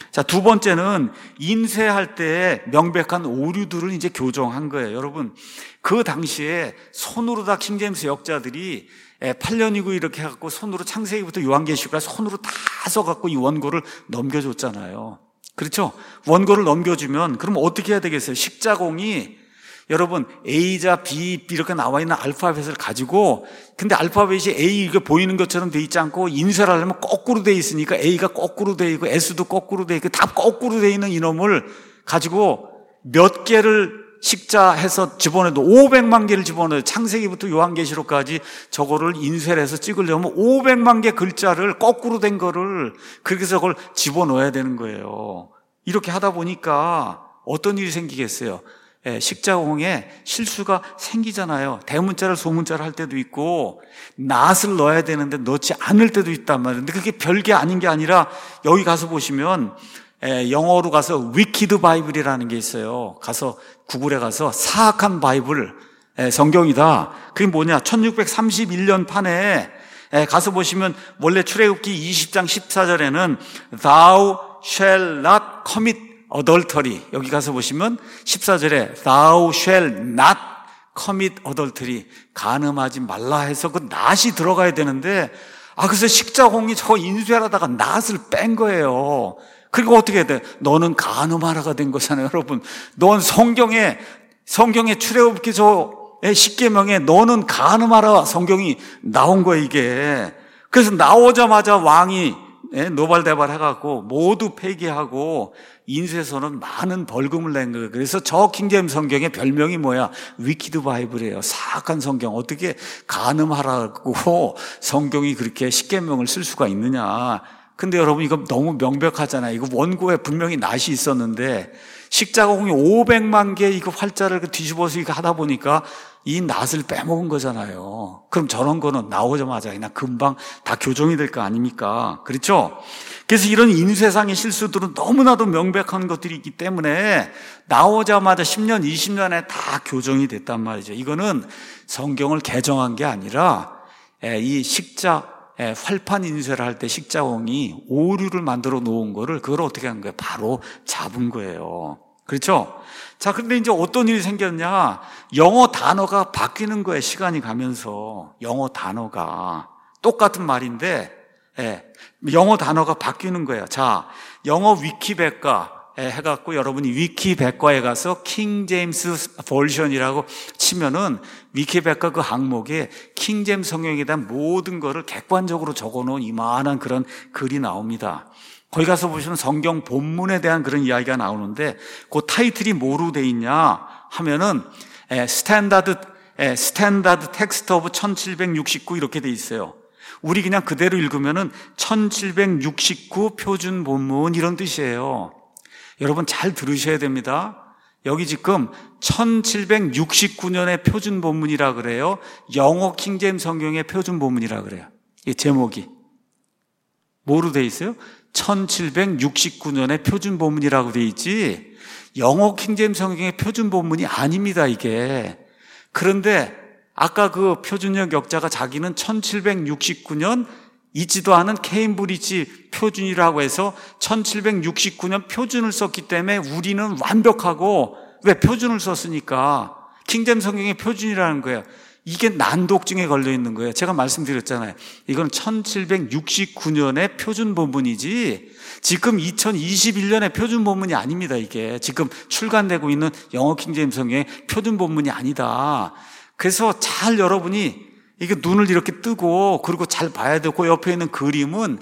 자, 두 번째는 인쇄할 때 명백한 오류들을 이제 교정한 거예요. 여러분, 그 당시에 손으로 다 킹제임스 역자들이 팔 년이고 이렇게 해갖고 손으로 창세기부터 요한계시록까지 손으로 다 써갖고 이 원고를 넘겨줬잖아요. 그렇죠? 원고를 넘겨주면 그럼 어떻게 해야 되겠어요? 식자공이 여러분 A자 B 이렇게 나와 있는 알파벳을 가지고, 근데 알파벳이 A 이게 보이는 것처럼 돼 있지 않고 인쇄를 하려면 거꾸로 돼 있으니까 A가 거꾸로 돼 있고 S도 거꾸로 돼 있고 다 거꾸로 돼 있는 이놈을 가지고 몇 개를 식자해서 집어내도 오백만 개를 집어넣어요. 창세기부터 요한계시록까지 저거를 인쇄를 해서 찍으려면 오백만 개 글자를 거꾸로 된 거를 그렇게 해서 그걸 집어넣어야 되는 거예요. 이렇게 하다 보니까 어떤 일이 생기겠어요? 예, 식자공에 실수가 생기잖아요. 대문자를 소문자를 할 때도 있고 낫을 넣어야 되는데 넣지 않을 때도 있단 말이에요. 근데 그게 별게 아닌 게 아니라 여기 가서 보시면 예, 영어로 가서 위키드 바이블이라는 게 있어요. 가서 구글에 가서 사악한 바이블 예, 성경이다. 그게 뭐냐? 천육백삼십일 년 판에 예, 가서 보시면 원래 출애굽기 이십 장 십사 절에는 Thou shall not commit adultery, 여기 가서 보시면 십사 절에 Thou shall not commit adultery, 간음하지 말라 해서 그 not이 들어가야 되는데, 아 그래서 식자공이 저거 인쇄하다가 not을 뺀 거예요. 그리고 어떻게 해야 돼? 너는 간음하라가 된 거잖아요. 여러분, 넌 성경에 성경에 출애굽기 저 십계명에 너는 간음하라 성경이 나온 거예요, 이게. 그래서 나오자마자 왕이 노발대발 해갖고 모두 폐기하고 인쇄소는 많은 벌금을 낸 거예요. 그래서 저 킹제임스 성경의 별명이 뭐야? 위키드 바이블이에요. 사악한 성경. 어떻게 간음하라고 성경이 그렇게 십계명을 쓸 수가 있느냐. 근데 여러분 이거 너무 명백하잖아요. 이거 원고에 분명히 낫이 있었는데 식자공이 오백만 개 이거 활자를 뒤집어서 이거 하다 보니까 이 낫을 빼먹은 거잖아요. 그럼 저런 거는 나오자마자 그냥 금방 다 교정이 될 거 아닙니까? 그렇죠? 그래서 이런 인쇄상의 실수들은 너무나도 명백한 것들이 있기 때문에 나오자마자 십 년, 이십 년에 다 교정이 됐단 말이죠. 이거는 성경을 개정한 게 아니라 이 식자 활판 인쇄를 할 때 식자공이 오류를 만들어 놓은 거를 그걸 어떻게 한 거예요? 바로 잡은 거예요. 그렇죠? 자, 근데 이제 어떤 일이 생겼냐? 영어 단어가 바뀌는 거예요. 시간이 가면서. 영어 단어가. 똑같은 말인데, 예, 영어 단어가 바뀌는 거예요. 자, 영어 위키백과 해갖고 여러분이 위키백과에 가서 킹제임스 버전이라고 치면은 위키백과 그 항목에 킹제임스 성경에 대한 모든 거를 객관적으로 적어놓은 이만한 그런 글이 나옵니다. 거기 가서 보시면 성경 본문에 대한 그런 이야기가 나오는데 그 타이틀이 뭐로 돼 있냐 하면은 스탠다드 스탠다드 텍스트 오브 천칠백육십구 이렇게 돼 있어요. 우리 그냥 그대로 읽으면은 천칠백육십구 표준 본문 이런 뜻이에요. 여러분 잘 들으셔야 됩니다. 여기 지금 천칠백육십구 년의 표준 본문이라 그래요. 영어 킹제임스 성경의 표준 본문이라 그래요. 이 제목이 뭐로 돼 있어요? 천칠백육십구 년의 표준 본문이라고 돼 있지 영어 킹제임스 성경의 표준 본문이 아닙니다, 이게. 그런데 아까 그 표준역 역자가 자기는 천칠백육십구 년 있지도 않은 케임브리지 표준이라고 해서 천칠백육십구 년 표준을 썼기 때문에 우리는 완벽하고, 왜 표준을 썼으니까 킹제임스 성경의 표준이라는 거예요. 이게 난독증에 걸려 있는 거예요. 제가 말씀드렸잖아요. 이건 천칠백육십구 년의 표준 본문이지 지금 이천이십일 년의 표준 본문이 아닙니다. 이게 지금 출간되고 있는 영어 킹제임스 성경의 표준 본문이 아니다. 그래서 잘 여러분이 이게 눈을 이렇게 뜨고 그리고 잘 봐야 되고, 옆에 있는 그림은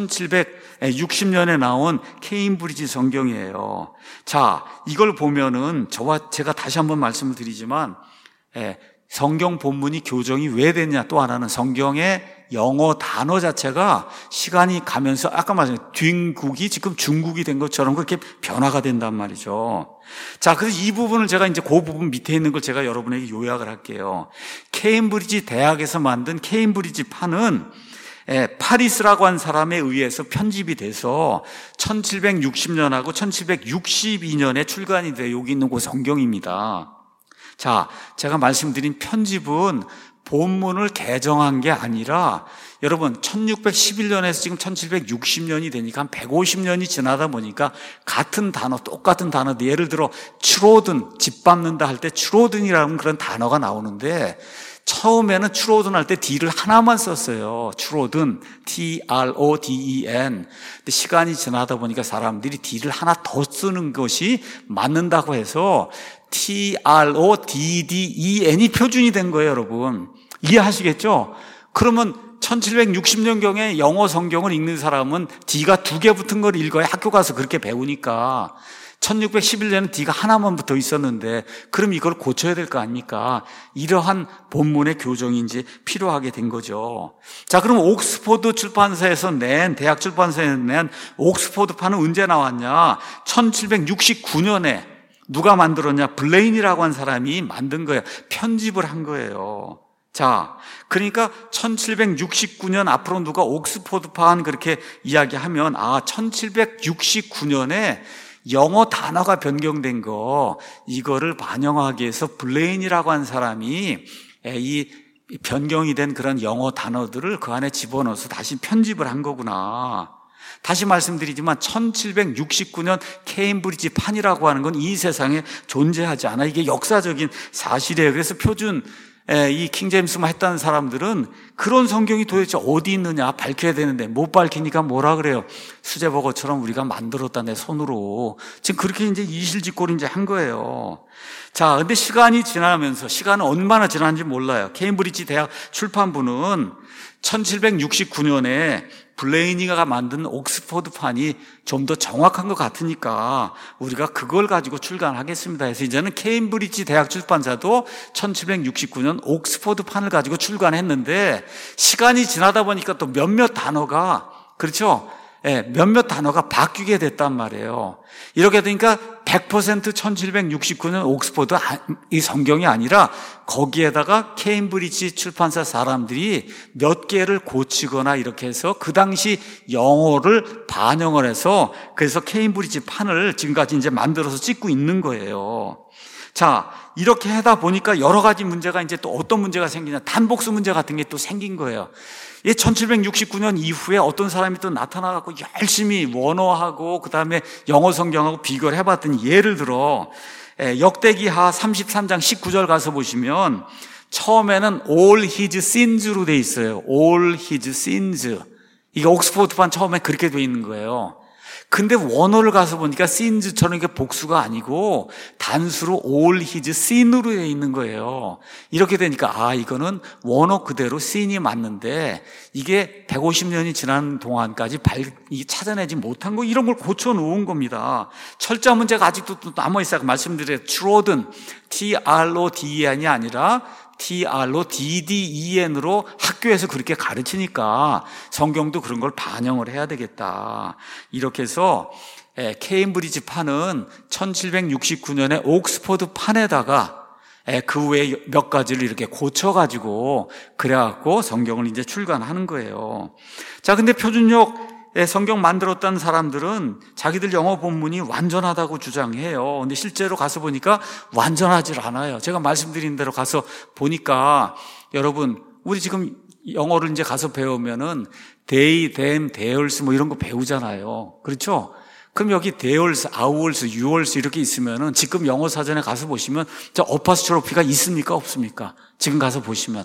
천칠백육십 년에 나온 케임브리지 성경이에요. 자, 이걸 보면은 저와 제가 다시 한번 말씀을 드리지만 예, 성경 본문이 교정이 왜 됐냐, 또 하나는 성경의 영어 단어 자체가 시간이 가면서 아까 말씀드린 뒷국이 지금 중국이 된 것처럼 그렇게 변화가 된단 말이죠. 자, 그래서 이 부분을 제가 이제 그 부분 밑에 있는 걸 제가 여러분에게 요약을 할게요. 케임브리지 대학에서 만든 케임브리지 판은 파리스라고 한 사람에 의해서 편집이 돼서 천칠백육십 년하고 천칠백육십이 년에 출간이 돼요. 여기 있는 그 성경입니다. 자, 제가 말씀드린 편집은 본문을 개정한 게 아니라 여러분 천육백십일 년에서 지금 천칠백육십 년이 되니까 한 백오십 년이 지나다 보니까 같은 단어, 똑같은 단어, 예를 들어 추로든, 집 밟는다 할 때 추로든이라는 그런 단어가 나오는데 처음에는 추로든 할 때 D를 하나만 썼어요. 추로든, T R O D E N. 근데 시간이 지나다 보니까 사람들이 D를 하나 더 쓰는 것이 맞는다고 해서 T R O D D E N이 표준이 된 거예요, 여러분. 이해하시겠죠? 그러면 천칠백육십 년경에 영어 성경을 읽는 사람은 D가 두 개 붙은 걸 읽어야 학교 가서 그렇게 배우니까 천육백십일 년은 D가 하나만 붙어 있었는데 그럼 이걸 고쳐야 될 거 아닙니까? 이러한 본문의 교정이 이제 필요하게 된 거죠. 자, 그럼 옥스포드 출판사에서 낸, 대학 출판사에서 낸 옥스포드판은 언제 나왔냐? 천칠백육십구 년에 누가 만들었냐? 블레인이라고 한 사람이 만든 거예요. 편집을 한 거예요. 자, 그러니까 천칠백육십구 년 앞으로 누가 옥스포드판 그렇게 이야기하면 아, 천칠백육십구 년에 영어 단어가 변경된 거 이거를 반영하기 위해서 블레인이라고 한 사람이 이 변경이 된 그런 영어 단어들을 그 안에 집어넣어서 다시 편집을 한 거구나. 다시 말씀드리지만 천칠백육십구 년 케임브리지 판이라고 하는 건 이 세상에 존재하지 않아. 이게 역사적인 사실이에요. 그래서 표준 이 킹제임스만 했다는 사람들은 그런 성경이 도대체 어디 있느냐 밝혀야 되는데 못 밝히니까 뭐라 그래요? 수제버거처럼 우리가 만들었다 내 손으로. 지금 그렇게 이제 이실직고를 이제 한 거예요. 자, 근데 시간이 지나면서 시간은 얼마나 지났는지 몰라요. 케임브리지 대학 출판부는 천칠백육십구 년에 블레이니가 만든 옥스포드판이 좀 더 정확한 것 같으니까 우리가 그걸 가지고 출간하겠습니다 해서 이제는 케임브리지 대학 출판사도 천칠백육십구 년 옥스포드판을 가지고 출간했는데 시간이 지나다 보니까 또 몇몇 단어가 그렇죠? 예, 몇몇 단어가 바뀌게 됐단 말이에요. 이렇게 되니까 백 퍼센트 천칠백육십구 년 옥스포드 이 성경이 아니라 거기에다가 케임브리지 출판사 사람들이 몇 개를 고치거나 이렇게 해서 그 당시 영어를 반영을 해서 그래서 케임브리지 판을 지금까지 이제 만들어서 찍고 있는 거예요. 자, 이렇게 하다 보니까 여러 가지 문제가 이제 또 어떤 문제가 생기냐. 단복수 문제 같은 게 또 생긴 거예요. 이 천칠백육십구 년 이후에 어떤 사람이 또 나타나갖고 열심히 원어하고 그 다음에 영어 성경하고 비교를 해봤더니 예를 들어 역대기하 삼십삼 장 십구 절 가서 보시면 처음에는 all his sins로 돼 있어요. all his sins. 이게 옥스포드판 처음에 그렇게 돼 있는 거예요. 근데 원어를 가서 보니까 sins처럼 이게 복수가 아니고 단수로 all his sin으로 되어 있는 거예요. 이렇게 되니까 아, 이거는 원어 그대로 sin이 맞는데 이게 백오십 년이 지난 동안까지 발, 이 찾아내지 못한 거 이런 걸 고쳐 놓은 겁니다. 철자 문제가 아직도 또 남아있어요. 말씀드려요. trodden, T R O D E N이 아니라 T R O D D E N으로 학교에서 그렇게 가르치니까 성경도 그런 걸 반영을 해야 되겠다. 이렇게 해서 케임브리지 판은 천칠백육십구 년에 옥스포드 판에다가 그 외에 몇 가지를 이렇게 고쳐가지고 그래갖고 성경을 이제 출간하는 거예요. 자, 근데 표준역 성경 만들었다는 사람들은 자기들 영어 본문이 완전하다고 주장해요. 근데 실제로 가서 보니까 완전하지 않아요. 제가 말씀드린 대로 가서 보니까 여러분, 우리 지금 영어를 이제 가서 배우면은 they, them, theirs 뭐 이런 거 배우잖아요. 그렇죠? 그럼 여기 theirs, ours, yours 이렇게 있으면은 지금 영어 사전에 가서 보시면 저 어퍼스트로피가 있습니까? 없습니까? 지금 가서 보시면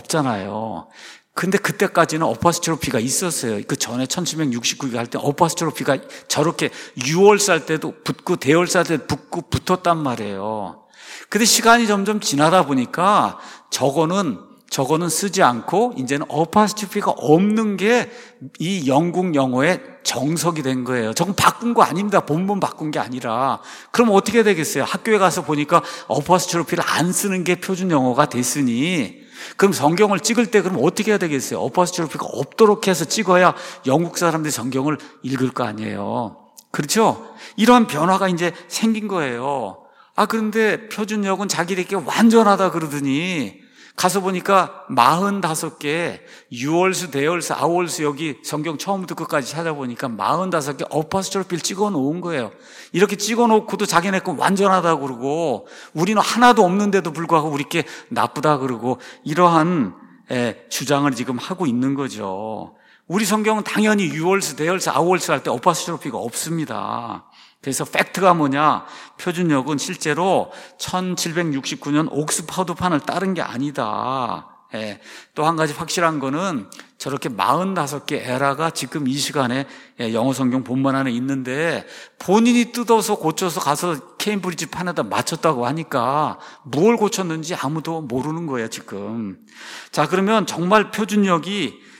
없잖아요. 근데 그때까지는 어퍼스트로피가 있었어요. 그 전에 천칠백육십구 년 할 때 어퍼스트로피가 저렇게 유월스 할 때도 붙고 대월스 할 때도 붙고 붙었단 말이에요. 근데 시간이 점점 지나다 보니까 저거는 저거는 쓰지 않고 이제는 어퍼스트로피가 없는 게 이 영국 영어의 정석이 된 거예요. 저건 바꾼 거 아닙니다. 본문 바꾼 게 아니라. 그럼 어떻게 되겠어요? 학교에 가서 보니까 어퍼스트로피를 안 쓰는 게 표준 영어가 됐으니 그럼 성경을 찍을 때 그럼 어떻게 해야 되겠어요? 어퍼스트로피가 없도록 해서 찍어야 영국 사람들이 성경을 읽을 거 아니에요. 그렇죠? 이러한 변화가 이제 생긴 거예요. 아, 그런데 표준역은 자기들에게 완전하다 그러더니 가서 보니까 사십오 개, 유월수, 대월수, 아월수 여기 성경 처음부터 끝까지 찾아보니까 사십오 개 어퍼스트로피를 찍어 놓은 거예요. 이렇게 찍어 놓고도 자기네 건 완전하다고 그러고 우리는 하나도 없는데도 불구하고 우리께 나쁘다 그러고 이러한 주장을 지금 하고 있는 거죠. 우리 성경은 당연히 유월수, 대월수, 아월수 할 때 어퍼스트로피가 없습니다. 그래서 팩트가 뭐냐? 표준역은 실제로 천칠백육십구 년 옥스퍼드판을 따른 게 아니다. 예. 또 한 가지 확실한 거는 저렇게 사십오 개 에라가 지금 이 시간에 영어 성경 본문 안에 있는데 본인이 뜯어서 고쳐서 가서 케임브리지 판에다 맞췄다고 하니까 뭘 고쳤는지 아무도 모르는 거예요, 지금. 자, 그러면 정말 표준역이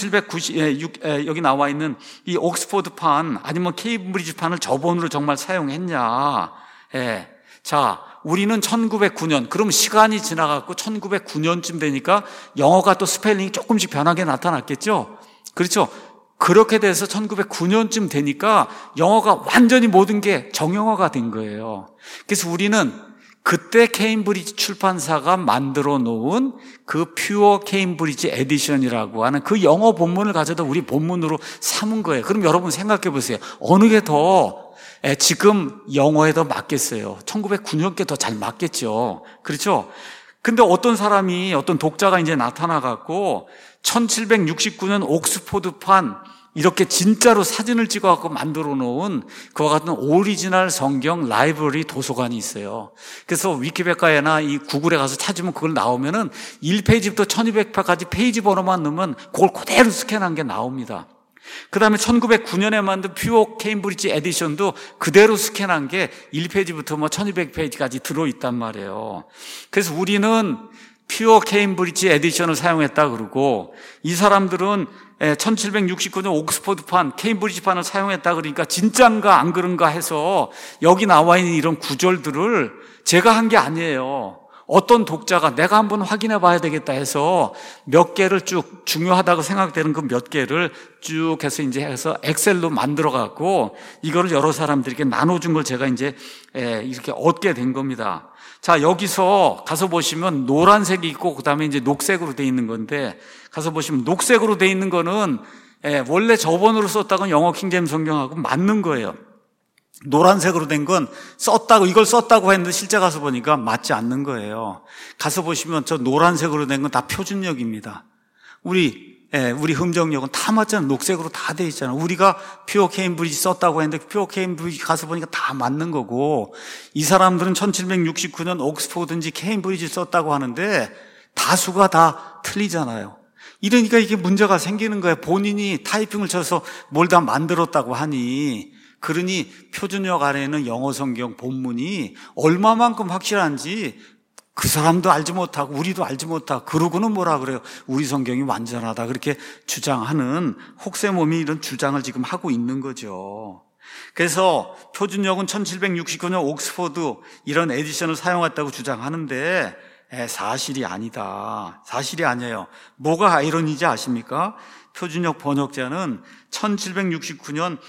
천칠백구십, 여기 나와 있는 이 옥스퍼드판 아니면 케임브리지판을 저본으로 정말 사용했냐. 예. 자, 우리는 천구백구 년, 그럼 시간이 지나갔고 천구백구 년쯤 되니까 영어가 또 스펠링이 조금씩 변하게 나타났겠죠? 그렇죠? 그렇게 돼서 천구백구 년쯤 되니까 영어가 완전히 모든 게 정형화가 된 거예요. 그래서 우리는 그때 케임브리지 출판사가 만들어 놓은 그 퓨어 케임브리지 에디션이라고 하는 그 영어 본문을 가져다 우리 본문으로 삼은 거예요. 그럼 여러분 생각해 보세요. 어느 게 더 지금 영어에 더 맞겠어요? 천구백구 년께 더 잘 맞겠죠. 그렇죠? 근데 어떤 사람이, 어떤 독자가 이제 나타나갖고 천칠백육십구 년 옥스포드판 이렇게 진짜로 사진을 찍어갖고 만들어 놓은 그와 같은 오리지널 성경 라이브러리 도서관이 있어요. 그래서 위키백과에나 이 구글에 가서 찾으면 그걸 나오면은 일 페이지부터 천이백 페이지까지 페이지 번호만 넣으면 그걸 그대로 스캔한 게 나옵니다. 그 다음에 천구백구 년에 만든 퓨어 케임브리지 에디션도 그대로 스캔한 게 일 페이지부터 뭐 천이백 페이지까지 들어있단 말이에요. 그래서 우리는 퓨어 케임브리지 에디션을 사용했다 그러고 이 사람들은 천칠백육십구 년 옥스퍼드판, 케임브리지판을 사용했다 그러니까 진짠가 안 그런가 해서 여기 나와 있는 이런 구절들을 제가 한 게 아니에요. 어떤 독자가 내가 한번 확인해 봐야 되겠다 해서 몇 개를 쭉 중요하다고 생각되는 그 몇 개를 쭉 해서 이제 해서 엑셀로 만들어 갖고 이거를 여러 사람들에게 나눠준 걸 제가 이제 이렇게 얻게 된 겁니다. 자, 여기서 가서 보시면 노란색이 있고 그 다음에 이제 녹색으로 돼 있는 건데 가서 보시면 녹색으로 돼 있는 거는 원래 저번으로 썼다건 영어 킹제임스 성경하고 맞는 거예요. 노란색으로 된 건 썼다고, 이걸 썼다고 했는데 실제 가서 보니까 맞지 않는 거예요. 가서 보시면 저 노란색으로 된 건 다 표준역입니다. 우리, 예, 우리 흠정역은 다 맞잖아요. 녹색으로 다 돼 있잖아요. 우리가 퓨어 케임브리지 썼다고 했는데 퓨어 케임브리지 가서 보니까 다 맞는 거고 이 사람들은 천칠백육십구 년 옥스포드인지 케임브리지 썼다고 하는데 다수가 다 틀리잖아요. 이러니까 이게 문제가 생기는 거예요. 본인이 타이핑을 쳐서 뭘 다 만들었다고 하니 그러니 표준역 안에는 영어 성경 본문이 얼마만큼 확실한지 그 사람도 알지 못하고 우리도 알지 못하고 그러고는 뭐라 그래요? 우리 성경이 완전하다 그렇게 주장하는 혹세몸이 이런 주장을 지금 하고 있는 거죠. 그래서 표준역은 천칠백육십구 년 옥스퍼드 이런 에디션을 사용했다고 주장하는데 사실이 아니다. 사실이 아니에요. 뭐가 아이러니인지 아십니까? 표준역 번역자는 천칠백육십구 년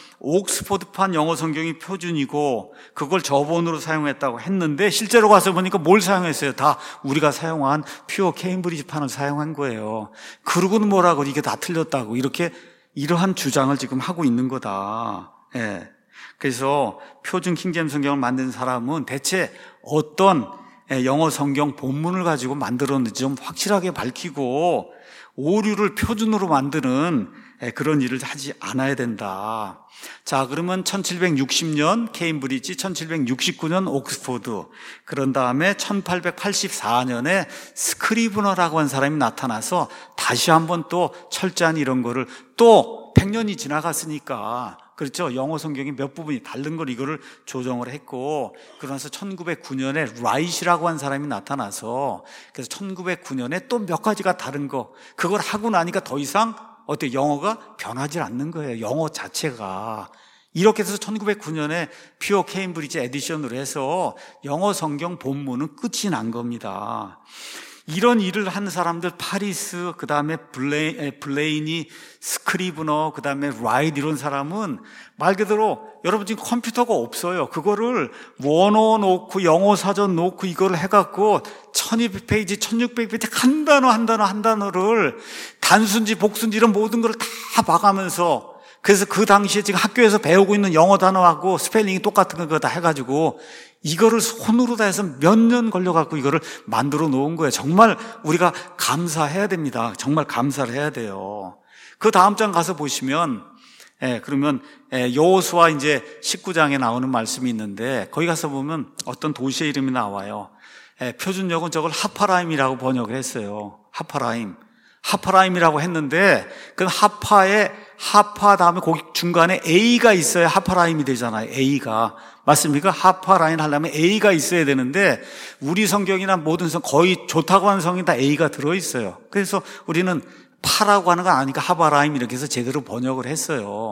옥스퍼드판 영어 성경이 표준이고 그걸 저본으로 사용했다고 했는데 실제로 가서 보니까 뭘 사용했어요? 다 우리가 사용한 퓨어 케임브리지판을 사용한 거예요. 그러고는 뭐라고 이게 다 틀렸다고 이렇게 이러한 주장을 지금 하고 있는 거다. 예. 그래서 표준 킹제임스 성경을 만든 사람은 대체 어떤 영어 성경 본문을 가지고 만들었는지 좀 확실하게 밝히고 오류를 표준으로 만드는 그런 일을 하지 않아야 된다. 자, 그러면 천칠백육십 년 케임브리지, 천칠백육십구 년 옥스포드, 그런 다음에 천팔백팔십사 년에 스크리브너라고 한 사람이 나타나서 다시 한번 또 철저한 이런 거를 또 백 년이 지나갔으니까 그렇죠. 영어 성경이 몇 부분이 다른 걸 이거를 조정을 했고 그러면서 천구백구 년에 라이시라고 한 사람이 나타나서 그래서 천구백구 년에 또 몇 가지가 다른 거 그걸 하고 나니까 더 이상 어때 영어가 변하지 않는 거예요. 영어 자체가. 이렇게 해서 천구백구 년에 퓨어 케임브리지 에디션으로 해서 영어 성경 본문은 끝이 난 겁니다. 이런 일을 하는 사람들, 파리스, 그 다음에 블레이, 블레이니, 스크리브너, 그 다음에 라이트, 이런 사람은 말 그대로 여러분 지금 컴퓨터가 없어요. 그거를 원어 놓고 영어 사전 놓고 이걸 해갖고 천이백 페이지, 천육백 페이지 한 단어 한 단어 한 단어를 단순지 복순지 이런 모든 걸 다 봐가면서, 그래서 그 당시에 지금 학교에서 배우고 있는 영어 단어하고 스펠링이 똑같은 거 다 해가지고 이거를 손으로 다 해서 몇 년 걸려갖고 이거를 만들어 놓은 거예요. 정말 우리가 감사해야 됩니다. 정말 감사를 해야 돼요. 그 다음 장 가서 보시면, 예, 그러면, 예, 여호수아 이제 십구 장에 나오는 말씀이 있는데, 거기 가서 보면 어떤 도시의 이름이 나와요. 예, 표준역은 저걸 하파라임이라고 번역을 했어요. 하파라임. 하파라임이라고 했는데, 그 하파에, 하파 다음에 거기 중간에 A가 있어야 하파라임이 되잖아요. A가. 맞습니까? 하파라인 하려면 A가 있어야 되는데, 우리 성경이나 모든 성, 거의 좋다고 하는 성경이 다 A가 들어있어요. 그래서 우리는 파라고 하는 건 아니까 하파라임 이렇게 해서 제대로 번역을 했어요.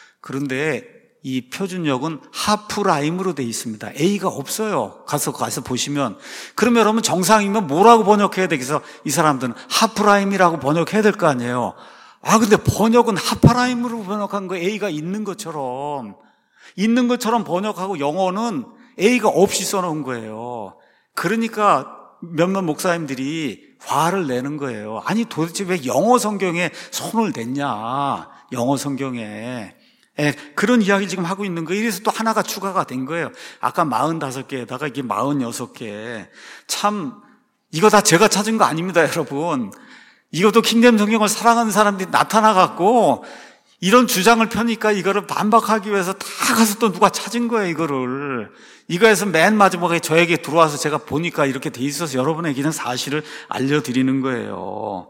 그런데 이 표준역은 하프라임으로 되어 있습니다. A가 없어요. 가서, 가서 보시면. 그러면 여러분 정상이면 뭐라고 번역해야 되겠어? 이 사람들은 하프라임이라고 번역해야 될 거 아니에요. 아, 근데 번역은 하파라임으로 번역한 거 A가 있는 것처럼, 있는 것처럼 번역하고 영어는 A가 없이 써놓은 거예요. 그러니까 몇몇 목사님들이 화를 내는 거예요. 아니 도대체 왜 영어 성경에 손을 댔냐, 영어 성경에. 예, 그런 이야기를 지금 하고 있는 거예요. 이래서 또 하나가 추가가 된 거예요. 아까 사십오 개에다가 이게 사십육 개. 참 이거 다 제가 찾은 거 아닙니다, 여러분. 이것도 킹제임스 성경을 사랑하는 사람들이 나타나갖고 이런 주장을 펴니까 이거를 반박하기 위해서 다 가서 또 누가 찾은 거예요, 이거를. 이거에서 맨 마지막에 저에게 들어와서 제가 보니까 이렇게 돼 있어서 여러분에게는 사실을 알려드리는 거예요.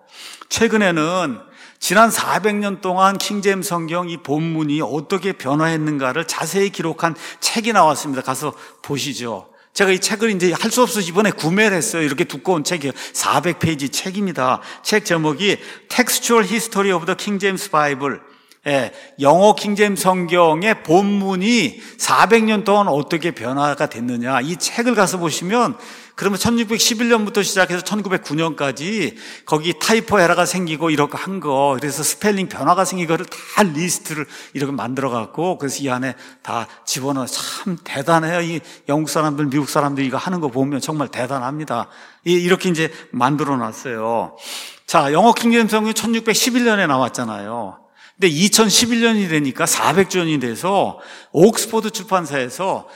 최근에는 지난 사백 년 동안 킹제임스 성경 이 본문이 어떻게 변화했는가를 자세히 기록한 책이 나왔습니다. 가서 보시죠. 제가 이 책을 이제 할 수 없어서 이번에 구매를 했어요. 이렇게 두꺼운 책이에요. 사백 페이지 책입니다. 책 제목이 Textual History of the King James Bible. 예, 영어 킹제임스 성경의 본문이 사백 년 동안 어떻게 변화가 됐느냐. 이 책을 가서 보시면, 그러면 천육백십일 년부터 시작해서 천구백구 년까지 거기 타이포 에러가 생기고 이렇게 한 거, 그래서 스펠링 변화가 생긴 거를 다 리스트를 이렇게 만들어 갖고, 그래서 이 안에 다 집어넣어. 참 대단해요. 이 영국 사람들, 미국 사람들 이거 하는 거 보면 정말 대단합니다. 이렇게 이제 만들어 놨어요. 자, 영어 킹제임스 성경이 천육백십일 년에 나왔잖아요. 근데 이천십일 년이 되니까 사백 주년이 돼서 옥스포드 출판사에서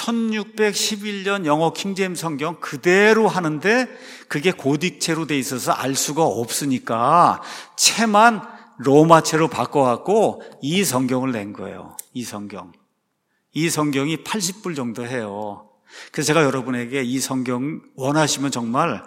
천육백십일 년 영어 킹제임스 성경 그대로 하는데 그게 고딕체로 돼 있어서 알 수가 없으니까 채만 로마체로 바꿔갖고 이 성경을 낸 거예요. 이 성경. 이 성경이 팔십 불 정도 해요. 그래서 제가 여러분에게 이 성경 원하시면 정말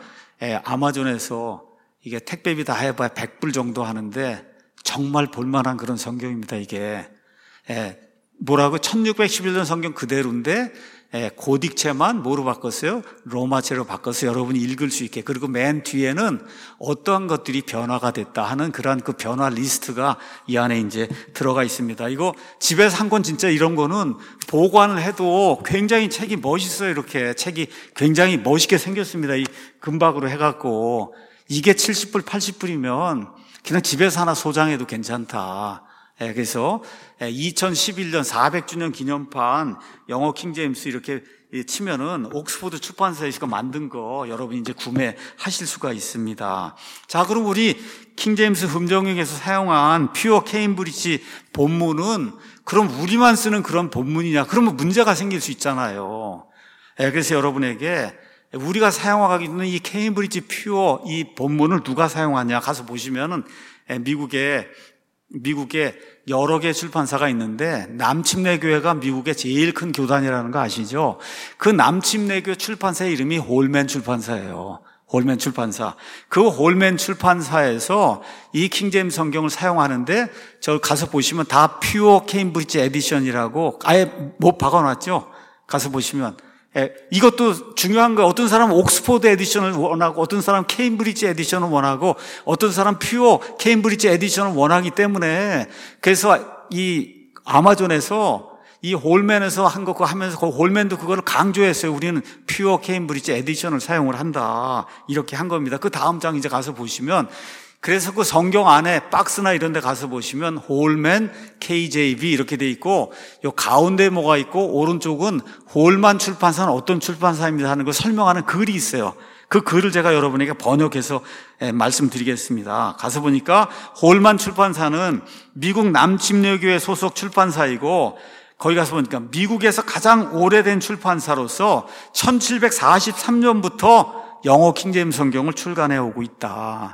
아마존에서 이게 택배비 다 해봐야 백 불 정도 하는데 정말 볼만한 그런 성경입니다, 이게. 예, 뭐라고? 천육백십일 년 성경 그대로인데, 예, 고딕체만 뭐로 바꿨어요? 로마체로 바꿔서 여러분이 읽을 수 있게. 그리고 맨 뒤에는 어떠한 것들이 변화가 됐다 하는 그런 그 변화 리스트가 이 안에 이제 들어가 있습니다. 이거 집에서 한 권 진짜 이런 거는 보관을 해도 굉장히 책이 멋있어요, 이렇게. 책이 굉장히 멋있게 생겼습니다. 이 금박으로 해갖고. 이게 칠십 불, 팔십 불이면 그냥 집에서 하나 소장해도 괜찮다. 예, 그래서 이천십일 년 사백 주년 기념판 영어 킹제임스 이렇게 치면은 옥스포드 출판사에서 만든 거 여러분이 이제 구매하실 수가 있습니다. 자, 그럼 우리 킹제임스 흠정역에서 사용한 퓨어 케임브리지 본문은 그럼 우리만 쓰는 그런 본문이냐? 그러면 문제가 생길 수 있잖아요. 예, 그래서 여러분에게 우리가 사용하고 있는 이 케임브리지 퓨어 이 본문을 누가 사용하냐 가서 보시면은 미국에 미국에 여러 개 출판사가 있는데 남침례교회가 미국의 제일 큰 교단이라는 거 아시죠? 그 남침례교 출판사의 이름이 홀맨 출판사예요. 홀맨 출판사. 그 홀맨 출판사에서 이 킹제임스 성경을 사용하는데 저 가서 보시면 다 퓨어 케임브리지 에디션이라고 아예 못 박아놨죠? 가서 보시면. 예, 이것도 중요한 거예요. 어떤 사람은 옥스포드 에디션을 원하고 어떤 사람은 케임브리지 에디션을 원하고 어떤 사람은 퓨어 케임브리지 에디션을 원하기 때문에 그래서 이 아마존에서 이 홀맨에서 한 거 그거 하면서 그 홀맨도 그거를 강조했어요. 우리는 퓨어 케임브리지 에디션을 사용을 한다. 이렇게 한 겁니다. 그 다음 장 이제 가서 보시면, 그래서 그 성경 안에 박스나 이런 데 가서 보시면 홀맨 케이제이비 이렇게 돼 있고, 요 가운데 뭐가 있고 오른쪽은 홀만 출판사는 어떤 출판사입니다 하는 걸 설명하는 글이 있어요. 그 글을 제가 여러분에게 번역해서 말씀드리겠습니다. 가서 보니까 홀만 출판사는 미국 남침례교회 소속 출판사이고, 거기 가서 보니까 미국에서 가장 오래된 출판사로서 천칠백사십삼 년부터 영어 킹제임스 성경을 출간해 오고 있다.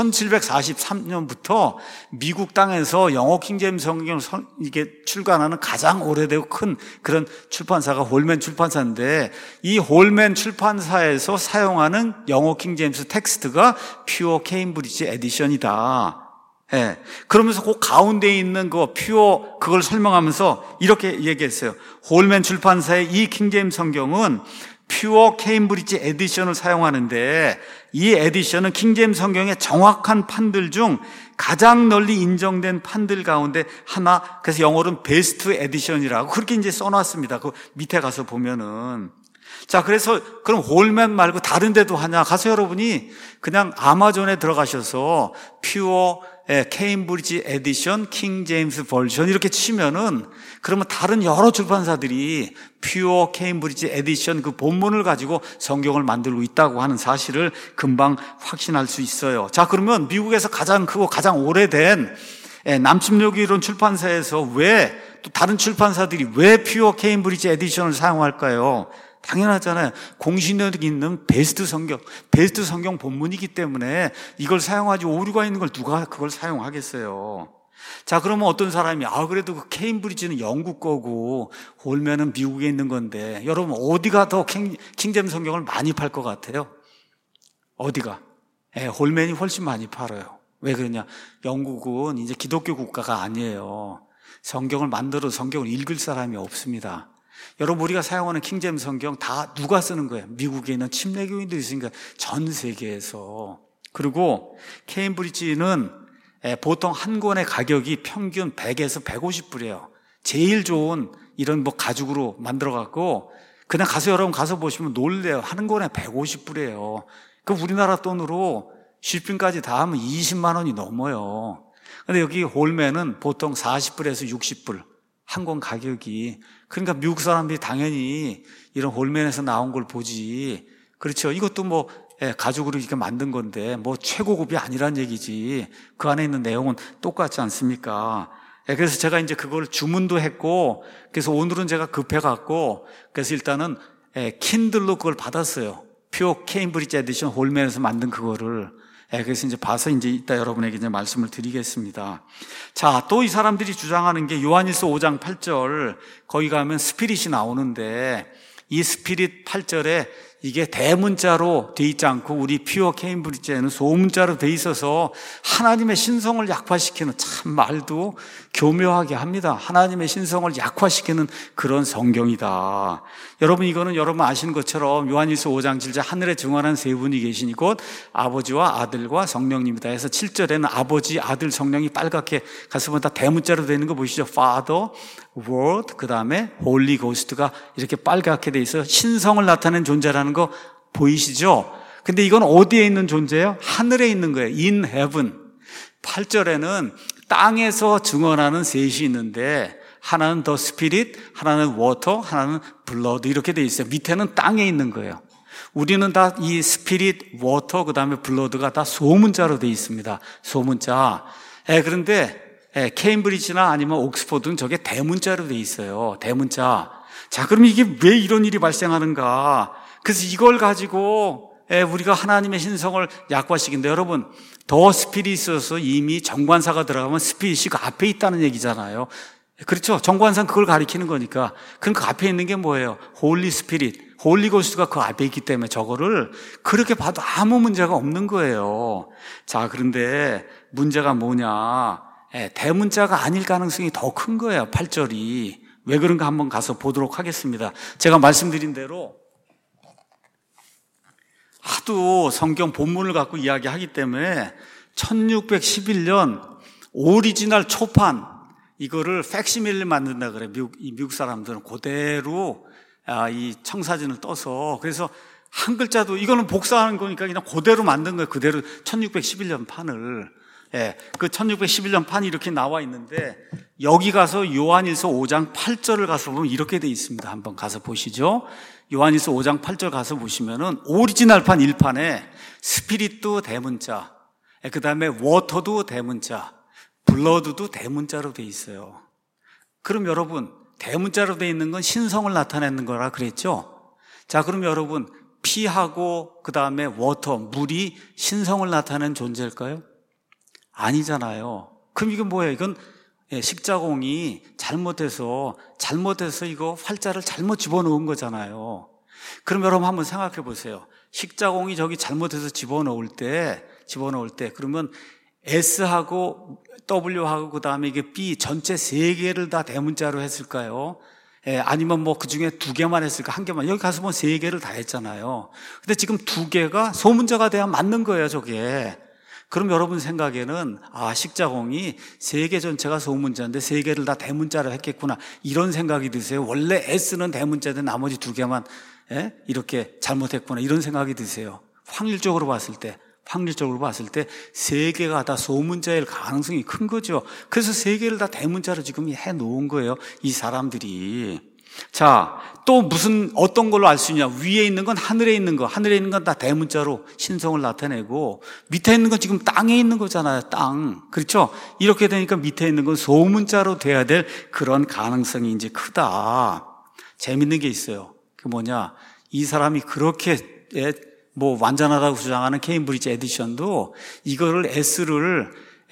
천칠백사십삼 년부터 미국 땅에서 영어 킹제임스 성경을 이게 출간하는 가장 오래되고 큰 그런 출판사가 홀맨 출판사인데, 이 홀맨 출판사에서 사용하는 영어 킹제임스 텍스트가 퓨어 케임브리지 에디션이다. 예. 그러면서 그 가운데 있는 그 퓨어 그걸 설명하면서 이렇게 얘기했어요. 홀맨 출판사의 이 킹제임스 성경은 퓨어 케임브리지 에디션을 사용하는데, 이 에디션은 킹제임스 성경의 정확한 판들 중 가장 널리 인정된 판들 가운데 하나, 그래서 영어로는 베스트 에디션이라고 그렇게 이제 써놨습니다. 그 밑에 가서 보면은. 자, 그래서 그럼 홀맨 말고 다른 데도 하냐? 가서 여러분이 그냥 아마존에 들어가셔서 퓨어 케임브리지 에디션 킹 제임스 버전 이렇게 치면은, 그러면 다른 여러 출판사들이 퓨어 케임브리지 에디션 그 본문을 가지고 성경을 만들고 있다고 하는 사실을 금방 확신할 수 있어요. 자, 그러면 미국에서 가장 크고 가장 오래된 남침례교 이론 출판사에서 왜 또 다른 출판사들이 왜 퓨어 케임브리지 에디션을 사용할까요? 당연하잖아요. 공신력 있는 베스트 성경, 베스트 성경 본문이기 때문에 이걸 사용하지 오류가 있는 걸 누가 그걸 사용하겠어요. 자, 그러면 어떤 사람이 아 그래도 그 케임브리지는 영국 거고 홀맨은 미국에 있는 건데, 여러분 어디가 더 킹, 킹제임스 성경을 많이 팔 것 같아요? 어디가? 예, 홀맨이 훨씬 많이 팔아요. 왜 그러냐? 영국은 이제 기독교 국가가 아니에요. 성경을 만들어 성경을 읽을 사람이 없습니다. 여러분, 우리가 사용하는 킹제임스 성경 다 누가 쓰는 거예요? 미국에 있는 침례교인들이 있으니까 전 세계에서. 그리고 케임브리지는 보통 한 권의 가격이 평균 백에서 백오십 불이에요. 제일 좋은 이런 뭐 가죽으로 만들어갖고 그냥 가서 여러분 가서 보시면 놀래요. 한 권에 백오십 불이에요. 그 우리나라 돈으로 쇼핑까지 다 하면 이십만 원이 넘어요. 근데 여기 홀맨은 보통 사십 불에서 육십 불. 한 권 가격이. 그러니까 미국 사람들이 당연히 이런 홀맨에서 나온 걸 보지. 그렇죠. 이것도 뭐 가죽으로 이렇게 만든 건데 뭐 최고급이 아니란 얘기지. 그 안에 있는 내용은 똑같지 않습니까? 그래서 제가 이제 그걸 주문도 했고, 그래서 오늘은 제가 급해갖고, 그래서 일단은 킨들로 그걸 받았어요. 퓨어 케임브리지 에디션 홀맨에서 만든 그거를. 그래서 이제 봐서 이제 이따 여러분에게 이제 말씀을 드리겠습니다. 자, 또 이 사람들이 주장하는 게 요한일서 오 장 팔 절, 거기 가면 스피릿이 나오는데, 이 스피릿 팔 절에 이게 대문자로 돼 있지 않고 우리 퓨어 케임브리지에는 소문자로 돼 있어서 하나님의 신성을 약화시키는, 참 말도 교묘하게 합니다. 하나님의 신성을 약화시키는 그런 성경이다. 여러분, 이거는 여러분 아시는 것처럼 요한일서 오 장 칠 절 하늘에 증언한 세 분이 계시니 곧 아버지와 아들과 성령님이다 해서 칠 절에는 아버지, 아들, 성령이 빨갛게 가서 보면 다 대문자로 되는 거 보이시죠? Father, Word, 그 다음에 Holy Ghost가 이렇게 빨갛게 돼 있어요. 신성을 나타내는 존재라는 거 보이시죠? 근데 이건 어디에 있는 존재예요? 하늘에 있는 거예요. In heaven. 팔 절에는 땅에서 증언하는 셋이 있는데, 하나는 더 스피릿, 하나는 워터, 하나는 블러드 이렇게 돼 있어요. 밑에는 땅에 있는 거예요. 우리는 다 이 스피릿, 워터, 그 다음에 블러드가 다 소문자로 돼 있습니다. 소문자. 예, 그런데 예, 케임브리지나 아니면 옥스퍼드는 저게 대문자로 돼 있어요. 대문자. 자, 그럼 이게 왜 이런 일이 발생하는가? 그래서 이걸 가지고 예, 우리가 하나님의 신성을 약화시킨다. 여러분, 더 스피릿이 있어서 이미 정관사가 들어가면 스피릿이 그 앞에 있다는 얘기잖아요. 그렇죠? 정관사는 그걸 가리키는 거니까. 그럼 그 앞에 있는 게 뭐예요? 홀리 스피릿, 홀리 고스트가 그 앞에 있기 때문에 저거를 그렇게 봐도 아무 문제가 없는 거예요. 자, 그런데 문제가 뭐냐? 예, 대문자가 아닐 가능성이 더 큰 거예요. 팔 절이. 왜 그런가 한번 가서 보도록 하겠습니다. 제가 말씀드린 대로 하도 성경 본문을 갖고 이야기하기 때문에 천육백십일 년 오리지널 초판, 이거를 팩시밀리 만든다 그래. 미국, 이 미국 사람들은 그대로 아, 이 청사진을 떠서, 그래서 한 글자도, 이거는 복사하는 거니까 그냥 그대로 만든 거예요. 그대로 천육백십일 년 판을. 예, 그 천육백십일 년 판이 이렇게 나와 있는데, 여기 가서 요한일서 오 장 팔 절을 가서 보면 이렇게 돼 있습니다. 한번 가서 보시죠. 요한일서 오 장 팔 절 가서 보시면은 오리지널판 일 판에 스피릿도 대문자, 그 다음에 워터도 대문자, 블러드도 대문자로 돼 있어요. 그럼 여러분, 대문자로 돼 있는 건 신성을 나타내는 거라 그랬죠? 자, 그럼 여러분, 피하고 그 다음에 워터, 물이 신성을 나타내는 존재일까요? 아니잖아요. 그럼 이건 뭐예요? 이건 십자공이 잘못해서 잘못해서 이거 활자를 잘못 집어넣은 거잖아요. 그럼 여러분 한번 생각해 보세요. 십자공이 저기 잘못해서 집어넣을 때 집어넣을 때 그러면 S하고 W하고 그 다음에 이게 B 전체 세 개를 다 대문자로 했을까요? 예, 아니면 뭐 그 중에 두 개만 했을까? 한 개만. 여기 가서 뭐 세 개를 다 했잖아요. 근데 지금 두 개가 소문자가 돼야 맞는 거예요, 저게. 그럼 여러분 생각에는 아, 십자공이 세 개 전체가 소문자인데 세 개를 다 대문자로 했겠구나, 이런 생각이 드세요? 원래 S는 대문자인데 나머지 두 개만 예? 이렇게 잘못했구나, 이런 생각이 드세요? 확률적으로 봤을 때 확률적으로 봤을 때 세 개가 다 소문자일 가능성이 큰 거죠. 그래서 세 개를 다 대문자로 지금 해놓은 거예요, 이 사람들이. 자, 또 무슨 어떤 걸로 알 수 있냐? 위에 있는 건 하늘에 있는 거, 하늘에 있는 건 다 대문자로 신성을 나타내고, 밑에 있는 건 지금 땅에 있는 거잖아요, 땅. 그렇죠? 이렇게 되니까 밑에 있는 건 소문자로 돼야 될 그런 가능성이 이제 크다. 재밌는 게 있어요. 그 뭐냐? 이 사람이 그렇게 뭐 완전하다고 주장하는 케임브리지 에디션도 이거를 S를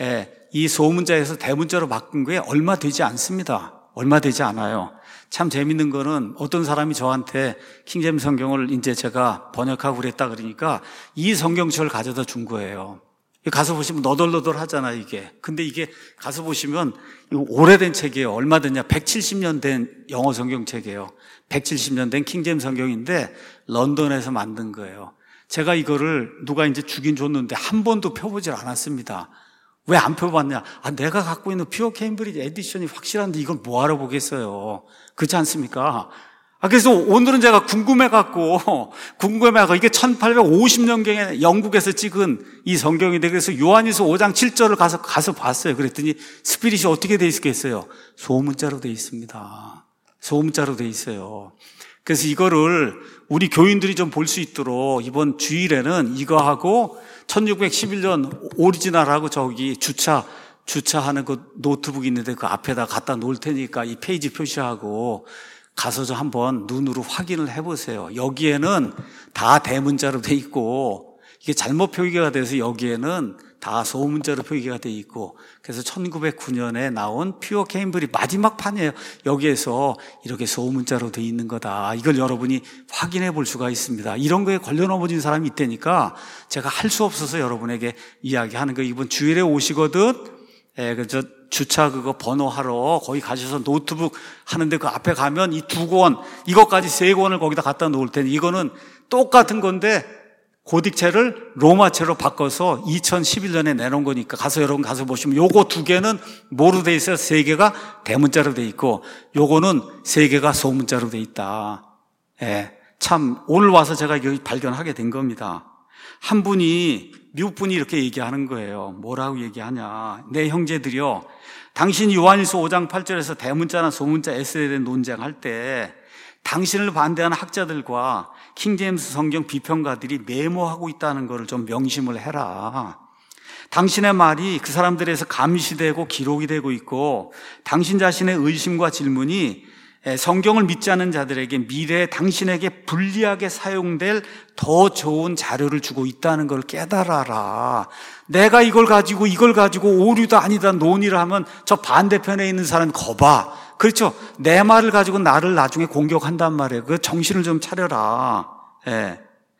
이 소문자에서 대문자로 바꾼 게 얼마 되지 않습니다. 얼마 되지 않아요. 참 재밌는 거는 어떤 사람이 저한테 킹제임스 성경을 이제 제가 번역하고 그랬다 그러니까 이 성경책을 가져다 준 거예요. 가서 보시면 너덜너덜 하잖아요, 이게. 근데 이게 가서 보시면 이거 오래된 책이에요. 얼마 됐냐? 백칠십 년 된 영어 성경책이에요. 백칠십 년 된 킹제임스 성경인데 런던에서 만든 거예요. 제가 이거를 누가 이제 주긴 줬는데 한 번도 펴보질 않았습니다. 왜 안 펴봤냐? 아, 내가 갖고 있는 퓨어 케임브리지 에디션이 확실한데 이걸 뭐하러 보겠어요? 그렇지 않습니까? 아, 그래서 오늘은 제가 궁금해갖고, 궁금해갖고, 이게 천팔백오십 년경에 영국에서 찍은 이 성경인데, 그래서 요한일서 오 장 칠 절을 가서, 가서 봤어요. 그랬더니 스피릿이 어떻게 돼 있겠어요? 소문자로 돼 있습니다. 소문자로 돼 있어요. 그래서 이거를 우리 교인들이 좀 볼 수 있도록 이번 주일에는 이거하고 천육백십일 년 오리지널하고 저기 주차, 주차하는 그 노트북 있는데 그 앞에다 갖다 놓을 테니까 이 페이지 표시하고 가서 좀 한번 눈으로 확인을 해보세요. 여기에는 다 대문자로 돼 있고 이게 잘못 표기가 돼서 여기에는 다 소문자로 표기가 돼 있고, 그래서 천구백구 년에 나온 퓨어 케임브리 마지막 판이에요. 여기에서 이렇게 소문자로 돼 있는 거다. 이걸 여러분이 확인해 볼 수가 있습니다. 이런 거에 걸려 넘어진 사람이 있다니까 제가 할 수 없어서 여러분에게 이야기하는 거. 이번 주일에 오시거든. 예, 그 저 주차 그거 번호하러 거기 가셔서 노트북 하는데 그 앞에 가면 이 두 권, 이것까지 세 권을 거기다 갖다 놓을 테니 이거는 똑같은 건데 고딕체를 로마체로 바꿔서 이천십일 년에 내놓은 거니까 가서 여러분 가서 보시면 요거 두 개는 뭐로 돼 있어요? 세 개가 대문자로 돼 있고 요거는 세 개가 소문자로 돼 있다. 예, 참 오늘 와서 제가 여기 발견하게 된 겁니다. 한 분이 미국 분이 이렇게 얘기하는 거예요. 뭐라고 얘기하냐? 내 형제들이요, 당신이 요한일서 오 장 팔 절에서 대문자나 소문자 S에 대한 논쟁할 때 당신을 반대하는 학자들과 킹제임스 성경 비평가들이 메모하고 있다는 것을 좀 명심을 해라. 당신의 말이 그 사람들에서 감시되고 기록이 되고 있고, 당신 자신의 의심과 질문이 성경을 믿지 않는 자들에게 미래에 당신에게 불리하게 사용될 더 좋은 자료를 주고 있다는 걸 깨달아라. 내가 이걸 가지고 이걸 가지고 오류다 아니다 논의를 하면 저 반대편에 있는 사람이 거봐. 그렇죠? 내 말을 가지고 나를 나중에 공격한단 말이에요. 그 정신을 좀 차려라. 예.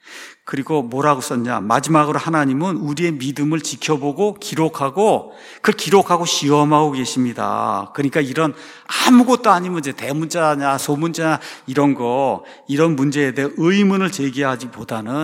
그리고 뭐라고 썼냐? 마지막으로 하나님은 우리의 믿음을 지켜보고 기록하고 그걸 기록하고 시험하고 계십니다. 그러니까 이런 아무것도 아닌 문제, 대문자냐 소문자냐 이런 거, 이런 문제에 대해 의문을 제기하기보다는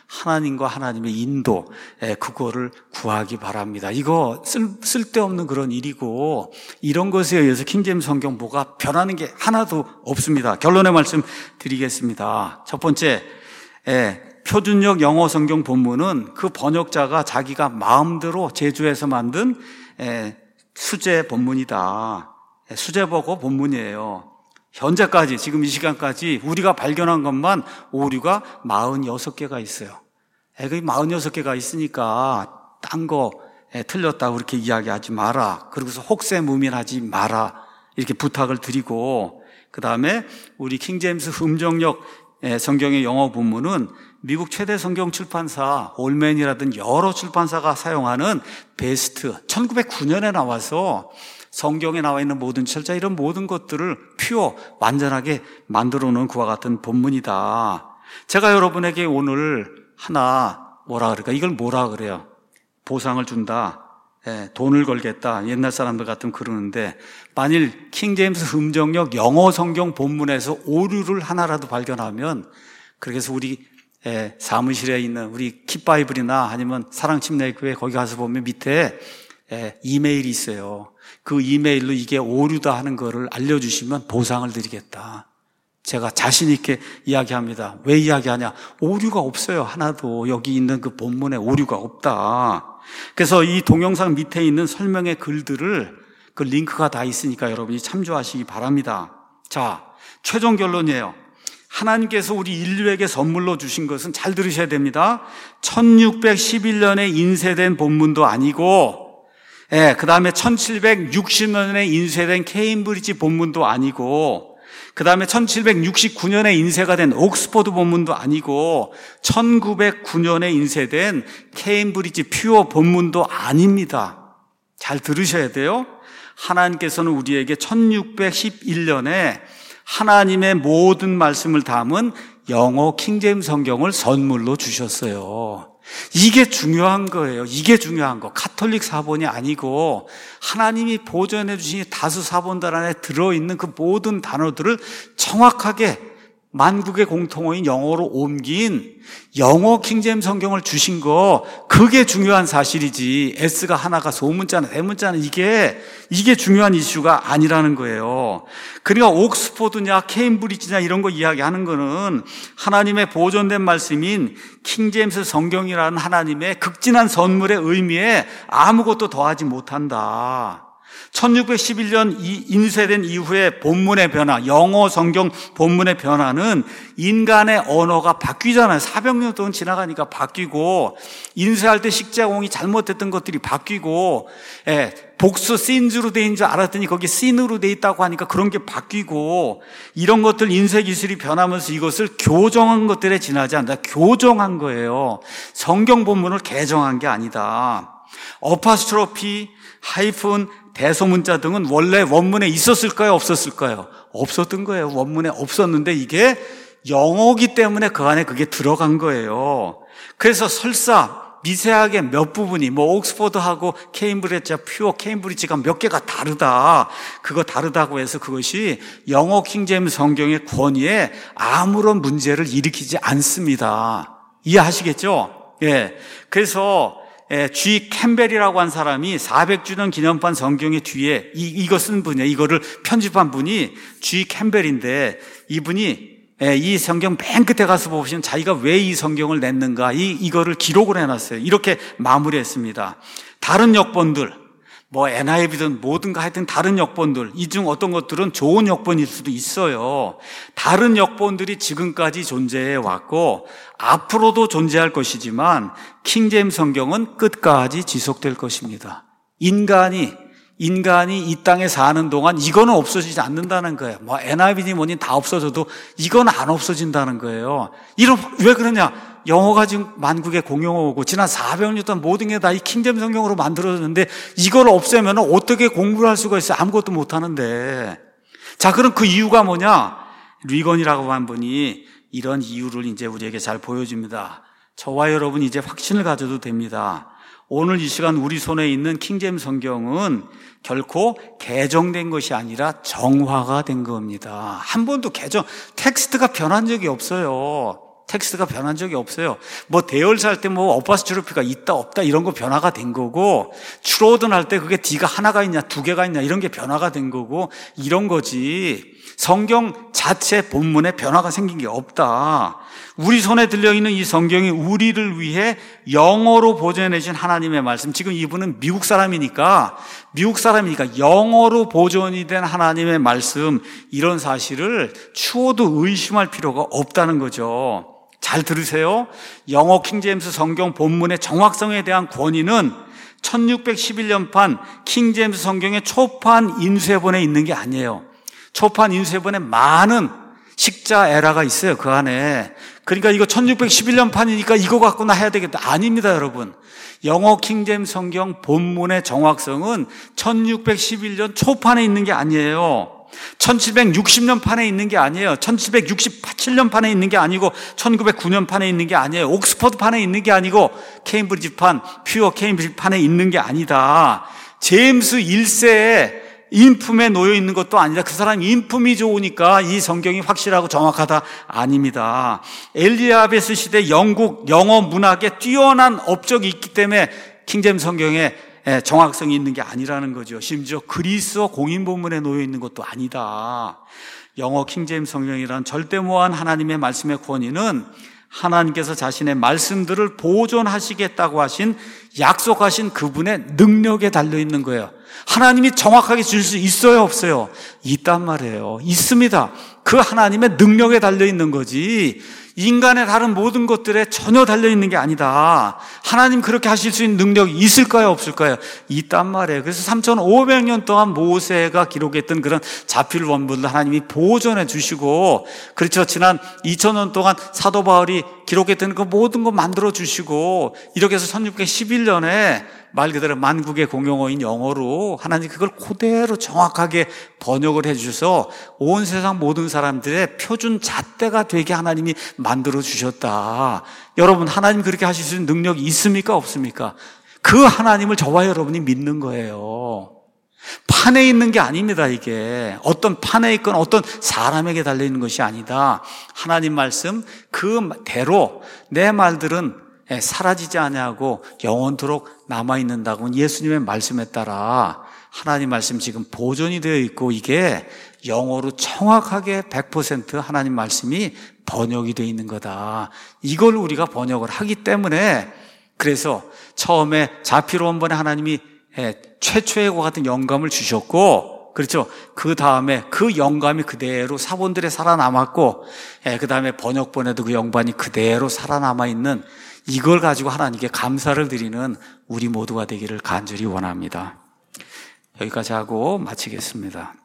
하나님과 하나님의 인도, 예, 그거를 구하기 바랍니다. 이거 쓸, 쓸데없는 그런 일이고, 이런 것에 의해서 킹제임스 성경 뭐가 변하는 게 하나도 없습니다. 결론의 말씀 드리겠습니다. 첫 번째, 예, 표준역 영어 성경 본문은 그 번역자가 자기가 마음대로 제주해서 만든 예, 수제 본문이다. 예, 수제버거 본문이에요. 현재까지, 지금 이 시간까지 우리가 발견한 것만 오류가 사십육 개가 있어요. 그 사십육 개가 있으니까 딴 거 틀렸다고 그렇게 이야기하지 마라. 그러고서 혹세무민하지 마라. 이렇게 부탁을 드리고, 그 다음에 우리 킹제임스 음정역 성경의 영어 본문은 미국 최대 성경 출판사 올맨이라든 여러 출판사가 사용하는 베스트, 천구백구 년에 나와서 성경에 나와 있는 모든 철자, 이런 모든 것들을 퓨어, 완전하게 만들어 놓은 그와 같은 본문이다. 제가 여러분에게 오늘 하나 뭐라 그럴까? 이걸 뭐라 그래요? 보상을 준다. 예, 돈을 걸겠다. 옛날 사람들 같으면 그러는데, 만일 킹제임스 음정역 영어 성경 본문에서 오류를 하나라도 발견하면, 그래서 우리 예, 사무실에 있는 우리 kit바이블이나 아니면 사랑침례교회 거기 가서 보면 밑에 예, 이메일이 있어요. 그 이메일로 이게 오류다 하는 거를 알려주시면 보상을 드리겠다. 제가 자신 있게 이야기합니다. 왜 이야기하냐? 오류가 없어요. 하나도. 여기 있는 그 본문에 오류가 없다. 그래서 이 동영상 밑에 있는 설명의 글들을, 그 링크가 다 있으니까 여러분이 참조하시기 바랍니다. 자, 최종 결론이에요. 하나님께서 우리 인류에게 선물로 주신 것은, 잘 들으셔야 됩니다, 천육백십일 년에 인쇄된 본문도 아니고, 예, 그 다음에 천칠백육십 년에 인쇄된 케임브리지 본문도 아니고, 그 다음에 천칠백육십구 년에 인쇄가 된 옥스퍼드 본문도 아니고, 천구백구 년에 인쇄된 케임브리지 퓨어 본문도 아닙니다. 잘 들으셔야 돼요. 하나님께서는 우리에게 천육백십일 년에 하나님의 모든 말씀을 담은 영어 킹제임스 성경을 선물로 주셨어요. 이게 중요한 거예요. 이게 중요한 거. 가톨릭 사본이 아니고 하나님이 보존해 주신 다수 사본들 안에 들어있는 그 모든 단어들을 정확하게 만국의 공통어인 영어로 옮긴 영어 킹제임스 성경을 주신 거, 그게 중요한 사실이지, S가 하나가 소문자나 대문자는 이게 이게 중요한 이슈가 아니라는 거예요. 그러니까 옥스포드냐 케임브리지냐 이런 거 이야기하는 거는 하나님의 보존된 말씀인 킹제임스 성경이라는 하나님의 극진한 선물의 의미에 아무것도 더하지 못한다. 천육백십일 년 인쇄된 이후에 본문의 변화, 영어 성경 본문의 변화는 인간의 언어가 바뀌잖아요. 사백 년 동안 지나가니까 바뀌고, 인쇄할 때 식자공이 잘못됐던 것들이 바뀌고, 예, 복수 신즈로 돼 있는 줄 알았더니 거기 신으로 돼 있다고 하니까 그런 게 바뀌고, 이런 것들 인쇄 기술이 변하면서 이것을 교정한 것들에 지나지 않는다. 교정한 거예요. 성경 본문을 개정한 게 아니다. 어파스트로피, 하이픈, 대소문자 등은 원래 원문에 있었을까요? 없었을까요? 없었던 거예요. 원문에 없었는데 이게 영어기 때문에 그 안에 그게 들어간 거예요. 그래서 설사 미세하게 몇 부분이, 뭐 옥스퍼드하고 케임브리지, 퓨어 케임브리지가 몇 개가 다르다, 그거 다르다고 해서 그것이 영어 킹제임스 성경의 권위에 아무런 문제를 일으키지 않습니다. 이해하시겠죠? 예. 그래서 예, G 캠벨이라고 한 사람이 사백 주년 기념판 성경의 뒤에 이, 이거 쓴 분이에요. 이거를 편집한 분이 G 캠벨인데, 이분이 예, 이 성경 맨 끝에 가서 보시면 자기가 왜 이 성경을 냈는가, 이, 이거를 기록을 해놨어요. 이렇게 마무리했습니다. 다른 역본들, 뭐 엔아이브든 뭐든가 하여튼 다른 역본들, 이 중 어떤 것들은 좋은 역본일 수도 있어요. 다른 역본들이 지금까지 존재해 왔고 앞으로도 존재할 것이지만 킹제임스 성경은 끝까지 지속될 것입니다. 인간이 인간이 이 땅에 사는 동안 이거는 없어지지 않는다는 거예요. 뭐 엔아이브니 뭐니 다 없어져도 이건 안 없어진다는 거예요. 이런, 왜 그러냐? 영어가 지금 만국의 공용어고 지난 사백 년 동안 모든 게 다 이 킹제임스 성경으로 만들어졌는데 이걸 없애면 어떻게 공부를 할 수가 있어요? 아무것도 못 하는데. 자, 그럼 그 이유가 뭐냐? 리건이라고 한 분이 이런 이유를 이제 우리에게 잘 보여줍니다. 저와 여러분 이제 확신을 가져도 됩니다. 오늘 이 시간 우리 손에 있는 킹제임스 성경은 결코 개정된 것이 아니라 정화가 된 겁니다. 한 번도 개정, 텍스트가 변한 적이 없어요. 텍스트가 변한 적이 없어요. 뭐 대열 살 때 뭐 어퍼스트로피가 있다 없다 이런 거 변화가 된 거고, 추로든 할 때 그게 D가 하나가 있냐 두 개가 있냐 이런 게 변화가 된 거고 이런 거지. 성경 자체 본문에 변화가 생긴 게 없다. 우리 손에 들려있는 이 성경이 우리를 위해 영어로 보존해진 하나님의 말씀. 지금 이분은 미국 사람이니까 미국 사람이니까 영어로 보존이 된 하나님의 말씀, 이런 사실을 추호도 의심할 필요가 없다는 거죠. 잘 들으세요. 영어 킹제임스 성경 본문의 정확성에 대한 권위는 천육백십일 년판 킹제임스 성경의 초판 인쇄본에 있는 게 아니에요. 초판 인쇄본에 많은 식자 에라가 있어요, 그 안에. 그러니까 이거 천육백십일 년판이니까 이거 갖고나 해야 되겠다. 아닙니다, 여러분. 영어 킹제임스 성경 본문의 정확성은 천육백십일 년 초판에 있는 게 아니에요. 천칠백육십 년판에 있는 게 아니에요. 천칠백육십칠 년판에 있는 게 아니고 천구백구 년판에 있는 게 아니에요. 옥스퍼드판에 있는 게 아니고 케임브리지판, 퓨어 케임브리지판에 있는 게 아니다. 제임스 일 세에 인품에 놓여 있는 것도 아니라 그 사람 인품이 좋으니까 이 성경이 확실하고 정확하다. 아닙니다. 엘리자베스 시대 영국 영어 문학에 뛰어난 업적이 있기 때문에 킹제임스 성경에 정확성이 있는 게 아니라는 거죠. 심지어 그리스어 공인 본문에 놓여 있는 것도 아니다. 영어 킹제임스 성경이란 절대무한 하나님의 말씀의 권위는 하나님께서 자신의 말씀들을 보존하시겠다고 하신, 약속하신 그분의 능력에 달려있는 거예요. 하나님이 정확하게 줄 수 있어요, 없어요? 있단 말이에요. 있습니다. 그 하나님의 능력에 달려있는 거지 인간의 다른 모든 것들에 전혀 달려있는 게 아니다. 하나님 그렇게 하실 수 있는 능력이 있을까요, 없을까요? 있단 말이에요. 그래서 삼천오백 년 동안 모세가 기록했던 그런 자필 원본을 하나님이 보존해 주시고, 그렇죠, 지난 이천 년 동안 사도 바울이 기록했던 그 모든 거 만들어 주시고, 이렇게 해서 천육백십일 년에 말 그대로 만국의 공용어인 영어로 하나님 그걸 그대로 정확하게 번역을 해 주셔서 온 세상 모든 사람들의 표준 잣대가 되게 하나님이 만들어 주셨다. 여러분, 하나님 그렇게 하실 수 있는 능력이 있습니까, 없습니까? 그 하나님을 저와 여러분이 믿는 거예요. 판에 있는 게 아닙니다. 이게 어떤 판에 있건 어떤 사람에게 달려있는 것이 아니다. 하나님 말씀 그대로 내 말들은 사라지지 아니하고 영원토록 남아있는다고 예수님의 말씀에 따라 하나님 말씀 지금 보존이 되어 있고, 이게 영어로 정확하게 백 퍼센트 하나님 말씀이 번역이 되어 있는 거다. 이걸 우리가 번역을 하기 때문에, 그래서 처음에 자필 원본에 하나님이 최초의 과 같은 영감을 주셨고, 그렇죠, 그 다음에 그 영감이 그대로 사본들에 살아남았고, 그 다음에 번역본에도 그 영감이 그대로 살아남아있는, 이걸 가지고 하나님께 감사를 드리는 우리 모두가 되기를 간절히 원합니다. 여기까지 하고 마치겠습니다.